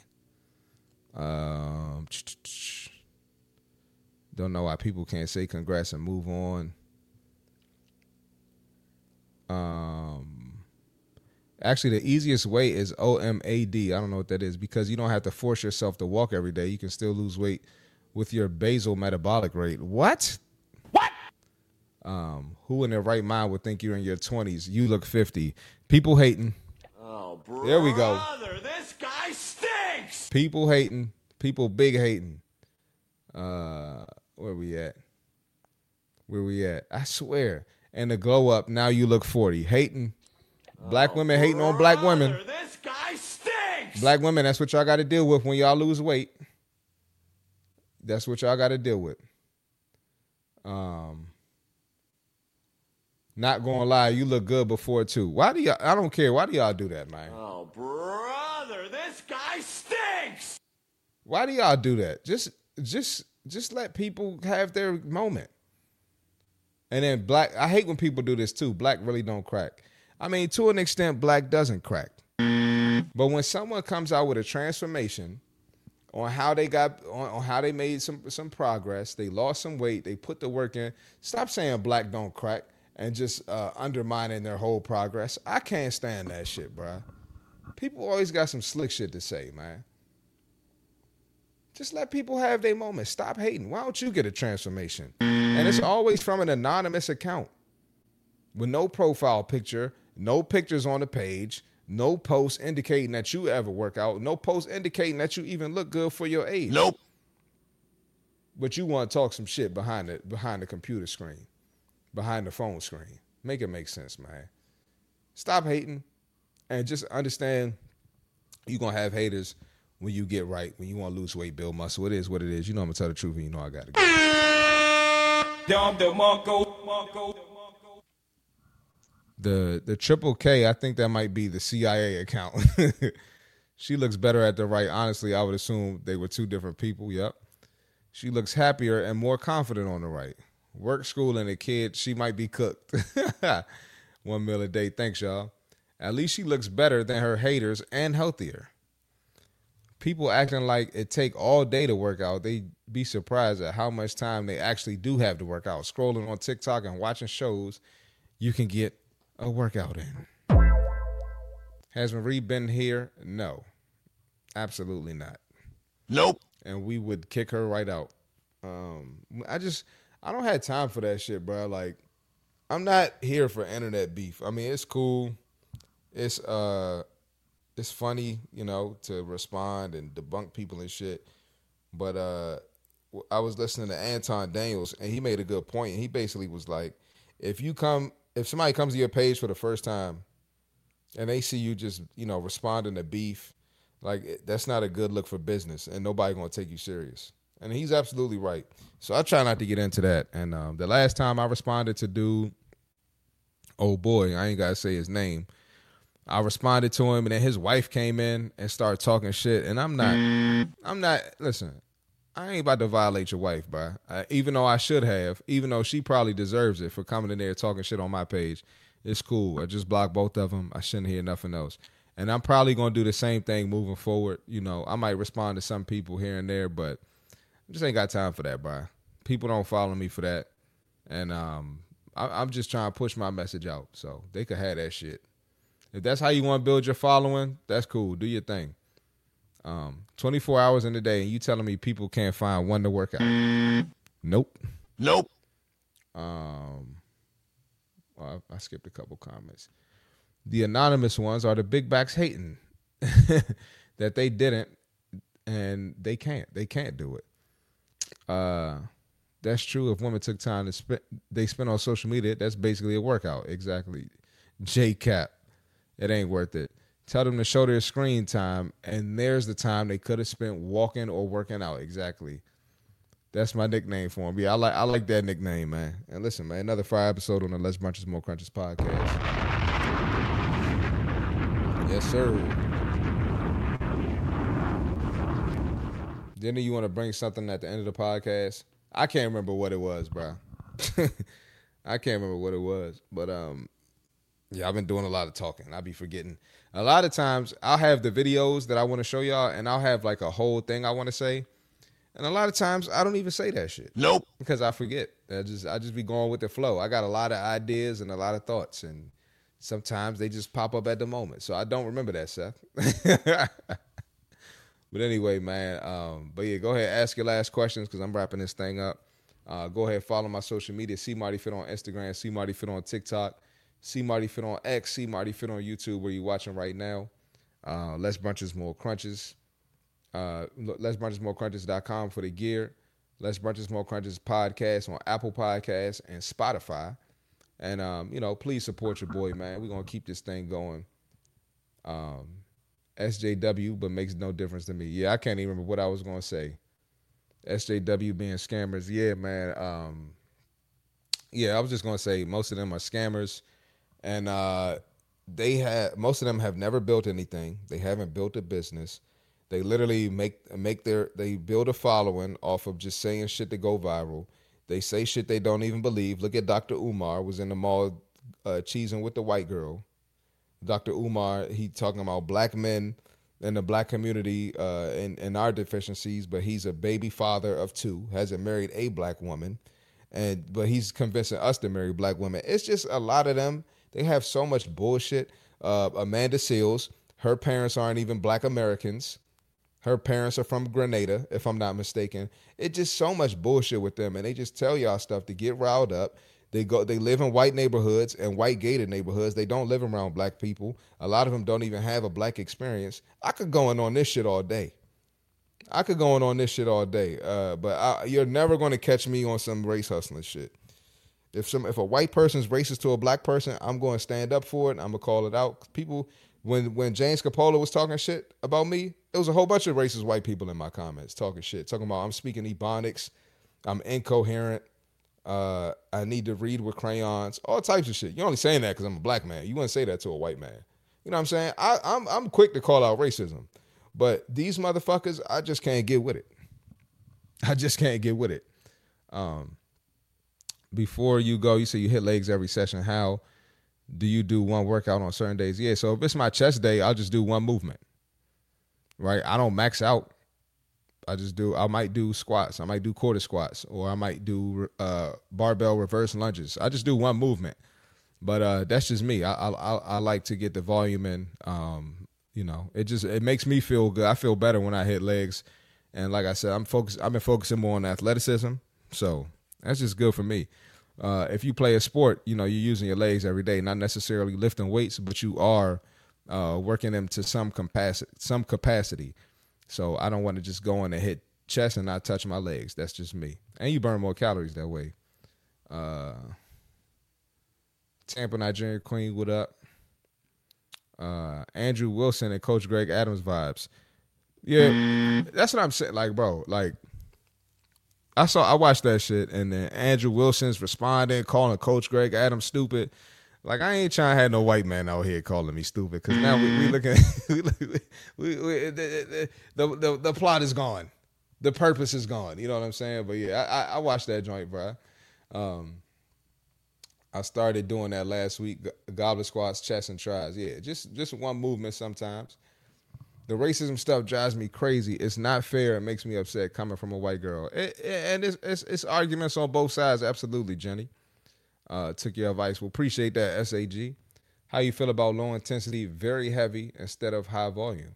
Um, don't know why people can't say congrats and move on. Um, actually, the easiest way is O M A D. I don't know what that is because you don't have to force yourself to walk every day. You can still lose weight with your basal metabolic rate. What? What? Um, who in their right mind would think you're in your twenties? You look fifty. People hating. Oh, brother, there we go. This guy stinks. People hating. People big hating. Uh, where we at? Where we at? I swear. And the glow up, now you look forty. Hating. Black oh, women hating brother, on black women. This guy stinks. Black women, that's what y'all got to deal with when y'all lose weight. That's what y'all got to deal with. Um, not gonna lie, you look good before too. Why do y'all, I don't care. Why do y'all do that, man? Oh, brother, this guy stinks. Why do y'all do that? Just, just, just let people have their moment. And then black, I hate when people do this too. Black really don't crack. I mean, to an extent, black doesn't crack. But when someone comes out with a transformation on how they got, on, on how they made some some progress, they lost some weight, they put the work in. Stop saying black don't crack and just uh, undermining their whole progress. I can't stand that shit, bro. People always got some slick shit to say, man. Just let people have their moments. Stop hating. Why don't you get a transformation? And it's always from an anonymous account with no profile picture, no pictures on the page, no post indicating that you ever work out, no post indicating that you even look good for your age. Nope. But you want to talk some shit behind it, behind the computer screen, behind the phone screen. Make it make sense, man. Stop hating and just understand you're going to have haters when you get right, when you want to lose weight, build muscle. It is what it is. You know I'm going to tell the truth and you know I got to go. The the triple K, I think that might be the C I A account. She looks better at the right. Honestly, I would assume they were two different people. Yep. She looks happier and more confident on the right. Work, school, and a kid, she might be cooked. One meal a day. Thanks, y'all. At least she looks better than her haters and healthier. People acting like it take all day to work out. They be surprised at how much time they actually do have to work out. Scrolling on TikTok and watching shows, you can get a workout in. Has Marie been here? No. Absolutely not. Nope. And we would kick her right out. Um, I just, I don't have time for that shit, bro. Like, I'm not here for internet beef. I mean, it's cool. It's uh, it's funny, you know, to respond and debunk people and shit. But uh, I was listening to Anton Daniels, and he made a good point. And he basically was like, if you come, if somebody comes to your page for the first time, and they see you just, you know, responding to beef, like, that's not a good look for business, and nobody gonna take you serious. And he's absolutely right. So I try not to get into that. And um, the last time I responded to dude, oh boy, I ain't gotta say his name. I responded to him, and then his wife came in and started talking shit. And I'm not, I'm not. Listen, I ain't about to violate your wife, bro. Uh, even though I should have, even though she probably deserves it for coming in there talking shit on my page. It's cool. I just blocked both of them. I shouldn't hear nothing else. And I'm probably going to do the same thing moving forward. You know, I might respond to some people here and there, but I just ain't got time for that, bro. People don't follow me for that. And um, I, I'm just trying to push my message out. So they could have that shit. If that's how you want to build your following, that's cool. Do your thing. Um, twenty-four hours in a day, and you telling me people can't find one to work out? Nope. Nope. Um... Well, I skipped a couple comments. The anonymous ones are the big backs hating that they didn't, and they can't. They can't do it. Uh, that's true. If women took time to spend, they spend on social media, that's basically a workout. Exactly. J Cap. It ain't worth it. Tell them to show their screen time, and there's the time they could have spent walking or working out. Exactly. That's my nickname for him. Yeah, I like I like that nickname, man. And listen, man, another Friday episode on the Less Brunches, More Crunches podcast. Yes, sir. Didn't you want to bring something at the end of the podcast? I can't remember what it was, bro. I can't remember what it was. But, um, yeah, I've been doing a lot of talking. I'll be forgetting. A lot of times, I'll have the videos that I want to show y'all, and I'll have, like, a whole thing I want to say. And a lot of times I don't even say that shit. Nope. Because I forget. I just I just be going with the flow. I got a lot of ideas and a lot of thoughts, and sometimes they just pop up at the moment. So I don't remember that, Seth. But anyway, man. Um, but yeah, go ahead, ask your last questions because I'm wrapping this thing up. Uh, go ahead, follow my social media. See Marty Fit on Instagram. See Marty Fit on TikTok. See Marty Fit on X. See Marty Fit on YouTube where you're watching right now. Uh, Less Brunches, More Crunches. Uh, Less Brunches, More Crunches dot com for the gear. Less Brunches, More Crunches podcast on Apple Podcasts and Spotify. And, um, you know, please support your boy, man. We're going to keep this thing going. Um, S J W, but makes no difference to me. Yeah, I can't even remember what I was going to say. S J W being scammers. Yeah, man. Um, yeah, I was just going to say most of them are scammers. And uh, they have, most of them have never built anything. They haven't built a business. They literally make make their they build a following off of just saying shit to go viral. They say shit they don't even believe. Look at Doctor Umar was in the mall uh, cheesing with the white girl. Doctor Umar, he talking about black men and the black community uh, and, and our deficiencies, but he's a baby father of two, hasn't married a black woman, and but he's convincing us to marry black women. It's just a lot of them. They have so much bullshit. Uh, Amanda Seales, her parents aren't even black Americans. Her parents are from Grenada, if I'm not mistaken. It's just so much bullshit with them, and they just tell y'all stuff to get riled up. They go. They live in white neighborhoods and white gated neighborhoods. They don't live around black people. A lot of them don't even have a black experience. I could go in on this shit all day. I could go in on this shit all day. Uh, but I, you're never going to catch me on some race hustling shit. If some if a white person's racist to a black person, I'm going to stand up for it. I'm gonna call it out. People. When when James Capola was talking shit about me, it was a whole bunch of racist white people in my comments talking shit, talking about I'm speaking Ebonics, I'm incoherent, Uh, I need to read with crayons. All types of shit. You're only saying that because I'm a black man. You wouldn't say that to a white man. You know what I'm saying? I, I'm I'm quick to call out racism, but these motherfuckers, I just can't get with it. I just can't get with it. Um, before you go, you say you hit legs every session. How do you do one workout on certain days? Yeah, so if it's my chest day, I'll just do one movement, right? I don't max out. I just do, I might do squats. I might do quarter squats, or I might do uh, barbell reverse lunges. I just do one movement. But uh, that's just me. I, I I like to get the volume in. Um, you know, it just it makes me feel good. I feel better when I hit legs, and like I said, I'm focused. I've been focusing more on athleticism, so that's just good for me. Uh, if you play a sport, you know, you're using your legs every day, not necessarily lifting weights, but you are uh, working them to some capacity. Some capacity. So I don't want to just go in and hit chest and not touch my legs. That's just me. And you burn more calories that way. Uh, Tampa Nigerian Queen, what up? Uh, Andrew Wilson and Coach Greg Adams vibes. Yeah, that's what I'm saying. Like, bro, like, I saw, I watched that shit, and then Andrew Wilson's responding, calling Coach Greg Adams stupid. Like, I ain't trying to have no white man out here calling me stupid, because now we, we looking, we, we, we, we, the, the, the, the plot is gone. The purpose is gone. You know what I'm saying? But yeah, I, I watched that joint, bro. Um, I started doing that last week. Goblet squats, chest, and tries. Yeah, just just one movement sometimes. The racism stuff drives me crazy. It's not fair. It makes me upset coming from a white girl. It, it, and it's, it's it's arguments on both sides. Absolutely, Jenny. Uh, took your advice. Well, appreciate that, S A G. How you feel about low intensity, very heavy instead of high volume?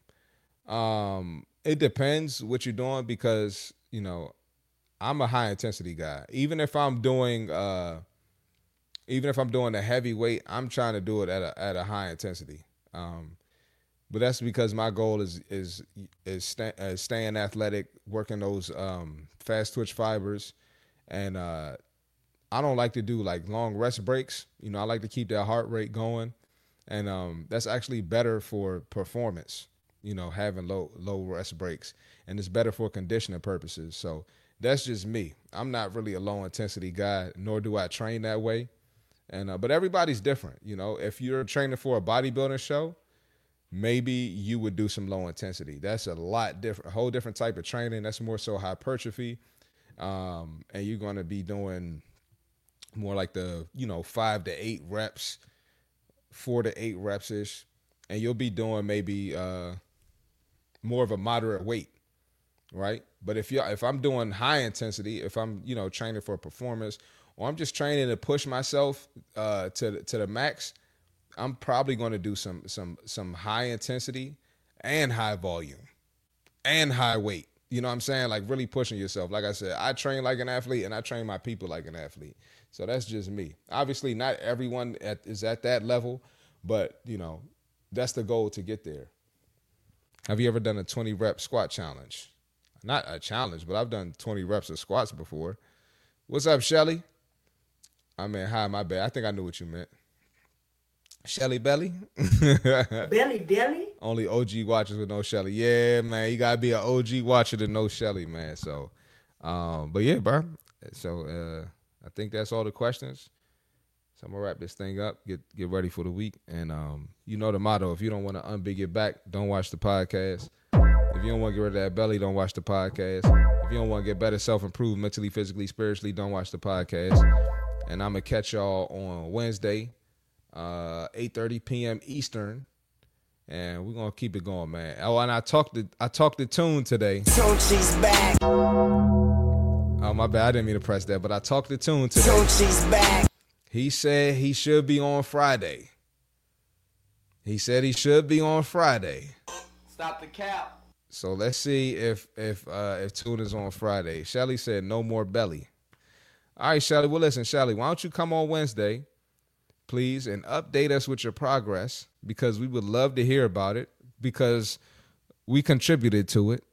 Um, it depends what you're doing, because, you know, I'm a high intensity guy. Even if I'm doing uh, even if I'm doing a heavy weight, I'm trying to do it at a at a high intensity. Um, but that's because my goal is is is, sta- uh, staying athletic, working those um, fast twitch fibers, and uh, I don't like to do like long rest breaks. You know, I like to keep that heart rate going, and um, that's actually better for performance. You know, having low low rest breaks, and it's better for conditioning purposes. So that's just me. I'm not really a low intensity guy, nor do I train that way. And uh, but everybody's different. You know, if you're training for a bodybuilding show, maybe you would do some low intensity. That's a lot different, a whole different type of training. That's more so hypertrophy, um, and you're going to be doing more like the, you know, five to eight reps, four to eight reps ish, and you'll be doing maybe uh, more of a moderate weight, right? But if you if I'm doing high intensity, if I'm, you know, training for performance, or I'm just training to push myself uh, to to the max, I'm probably going to do some some some high intensity and high volume and high weight. You know what I'm saying? Like really pushing yourself. Like I said, I train like an athlete, and I train my people like an athlete. So that's just me. Obviously, not everyone at, is at that level, but, you know, that's the goal to get there. Have you ever done a twenty rep squat challenge? Not a challenge, but I've done twenty reps of squats before. What's up, Shelly? I mean, hi, my bad. I think I knew what you meant. Shelly Belly? Belly Belly? Only O G watchers with no Shelly. Yeah, man, you got to be an O G watcher to know Shelly, man. So, um, but yeah, bro. So, uh, I think that's all the questions. So I'm going to wrap this thing up, get get ready for the week. And um, you know the motto, if you don't want to unbig your back, don't watch the podcast. If you don't want to get rid of that belly, don't watch the podcast. If you don't want to get better, self-improve mentally, physically, spiritually, don't watch the podcast. And I'm going to catch y'all on Wednesday, uh, eight thirty p.m. Eastern. And we're going to keep it going, man. Oh, and I talked to, I talked to Tune today. So she's back. Oh, my bad. I didn't mean to press that, but I talked to Tune today. So she's back. He said he should be on Friday. He said he should be on Friday. Stop the cap. So let's see if if uh, if Tune is on Friday. Shelly said no more belly. All right, Shelly. Well, listen, Shelly, why don't you come on Wednesday, please, and update us with your progress, because we would love to hear about it, because we contributed to it.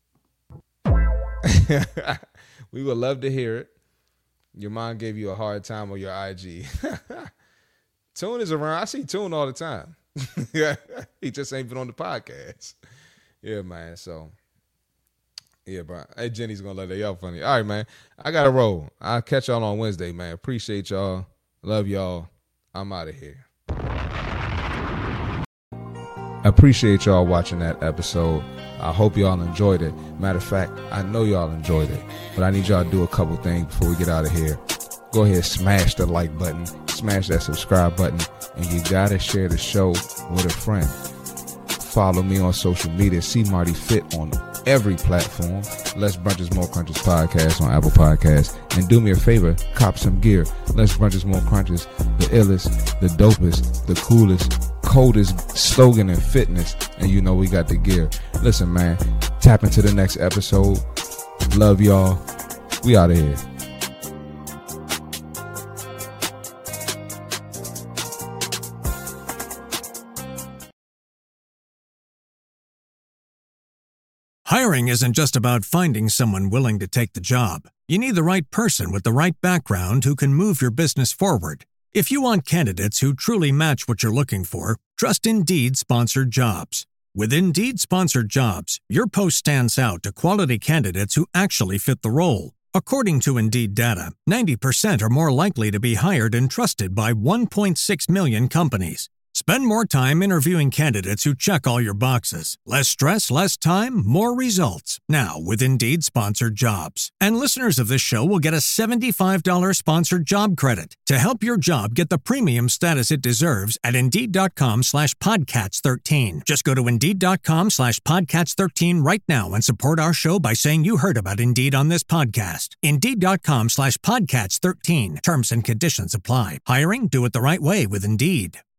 We would love to hear it. Your mom gave you a hard time on your I G. Tune is around. I see Tune all the time. He just ain't been on the podcast. Yeah, man. So Yeah, bro. Hey, Jenny's gonna let that. Y'all funny. All right, man. I gotta roll. I'll catch y'all on Wednesday, man. Appreciate y'all. Love y'all. I'm out of here. I appreciate y'all watching that episode. I hope y'all enjoyed it. Matter of fact, I know y'all enjoyed it. But I need y'all to do a couple things before we get out of here. Go ahead, smash the like button, smash that subscribe button, and you gotta share the show with a friend. Follow me on social media, C Marty Fit on every platform. Less Brunches, More Crunches podcast on Apple Podcasts. And do me a favor, cop some gear. Less Brunches, More Crunches, the illest, the dopest, the coolest, coldest slogan in fitness. And you know we got the gear. Listen, man, tap into the next episode. Love y'all. We out of here. Hiring isn't just about finding someone willing to take the job. You need the right person with the right background who can move your business forward. If you want candidates who truly match what you're looking for, trust Indeed Sponsored Jobs. With Indeed Sponsored Jobs, your post stands out to quality candidates who actually fit the role. According to Indeed data, ninety percent are more likely to be hired and trusted by one point six million companies. Spend more time interviewing candidates who check all your boxes. Less stress, less time, more results. Now with Indeed Sponsored Jobs. And listeners of this show will get a seventy-five dollars sponsored job credit to help your job get the premium status it deserves at Indeed.com slash Podcats13. Just go to Indeed.com slash Podcats13 right now and support our show by saying you heard about Indeed on this podcast. Indeed.com slash Podcats13. Terms and conditions apply. Hiring? Do it the right way with Indeed.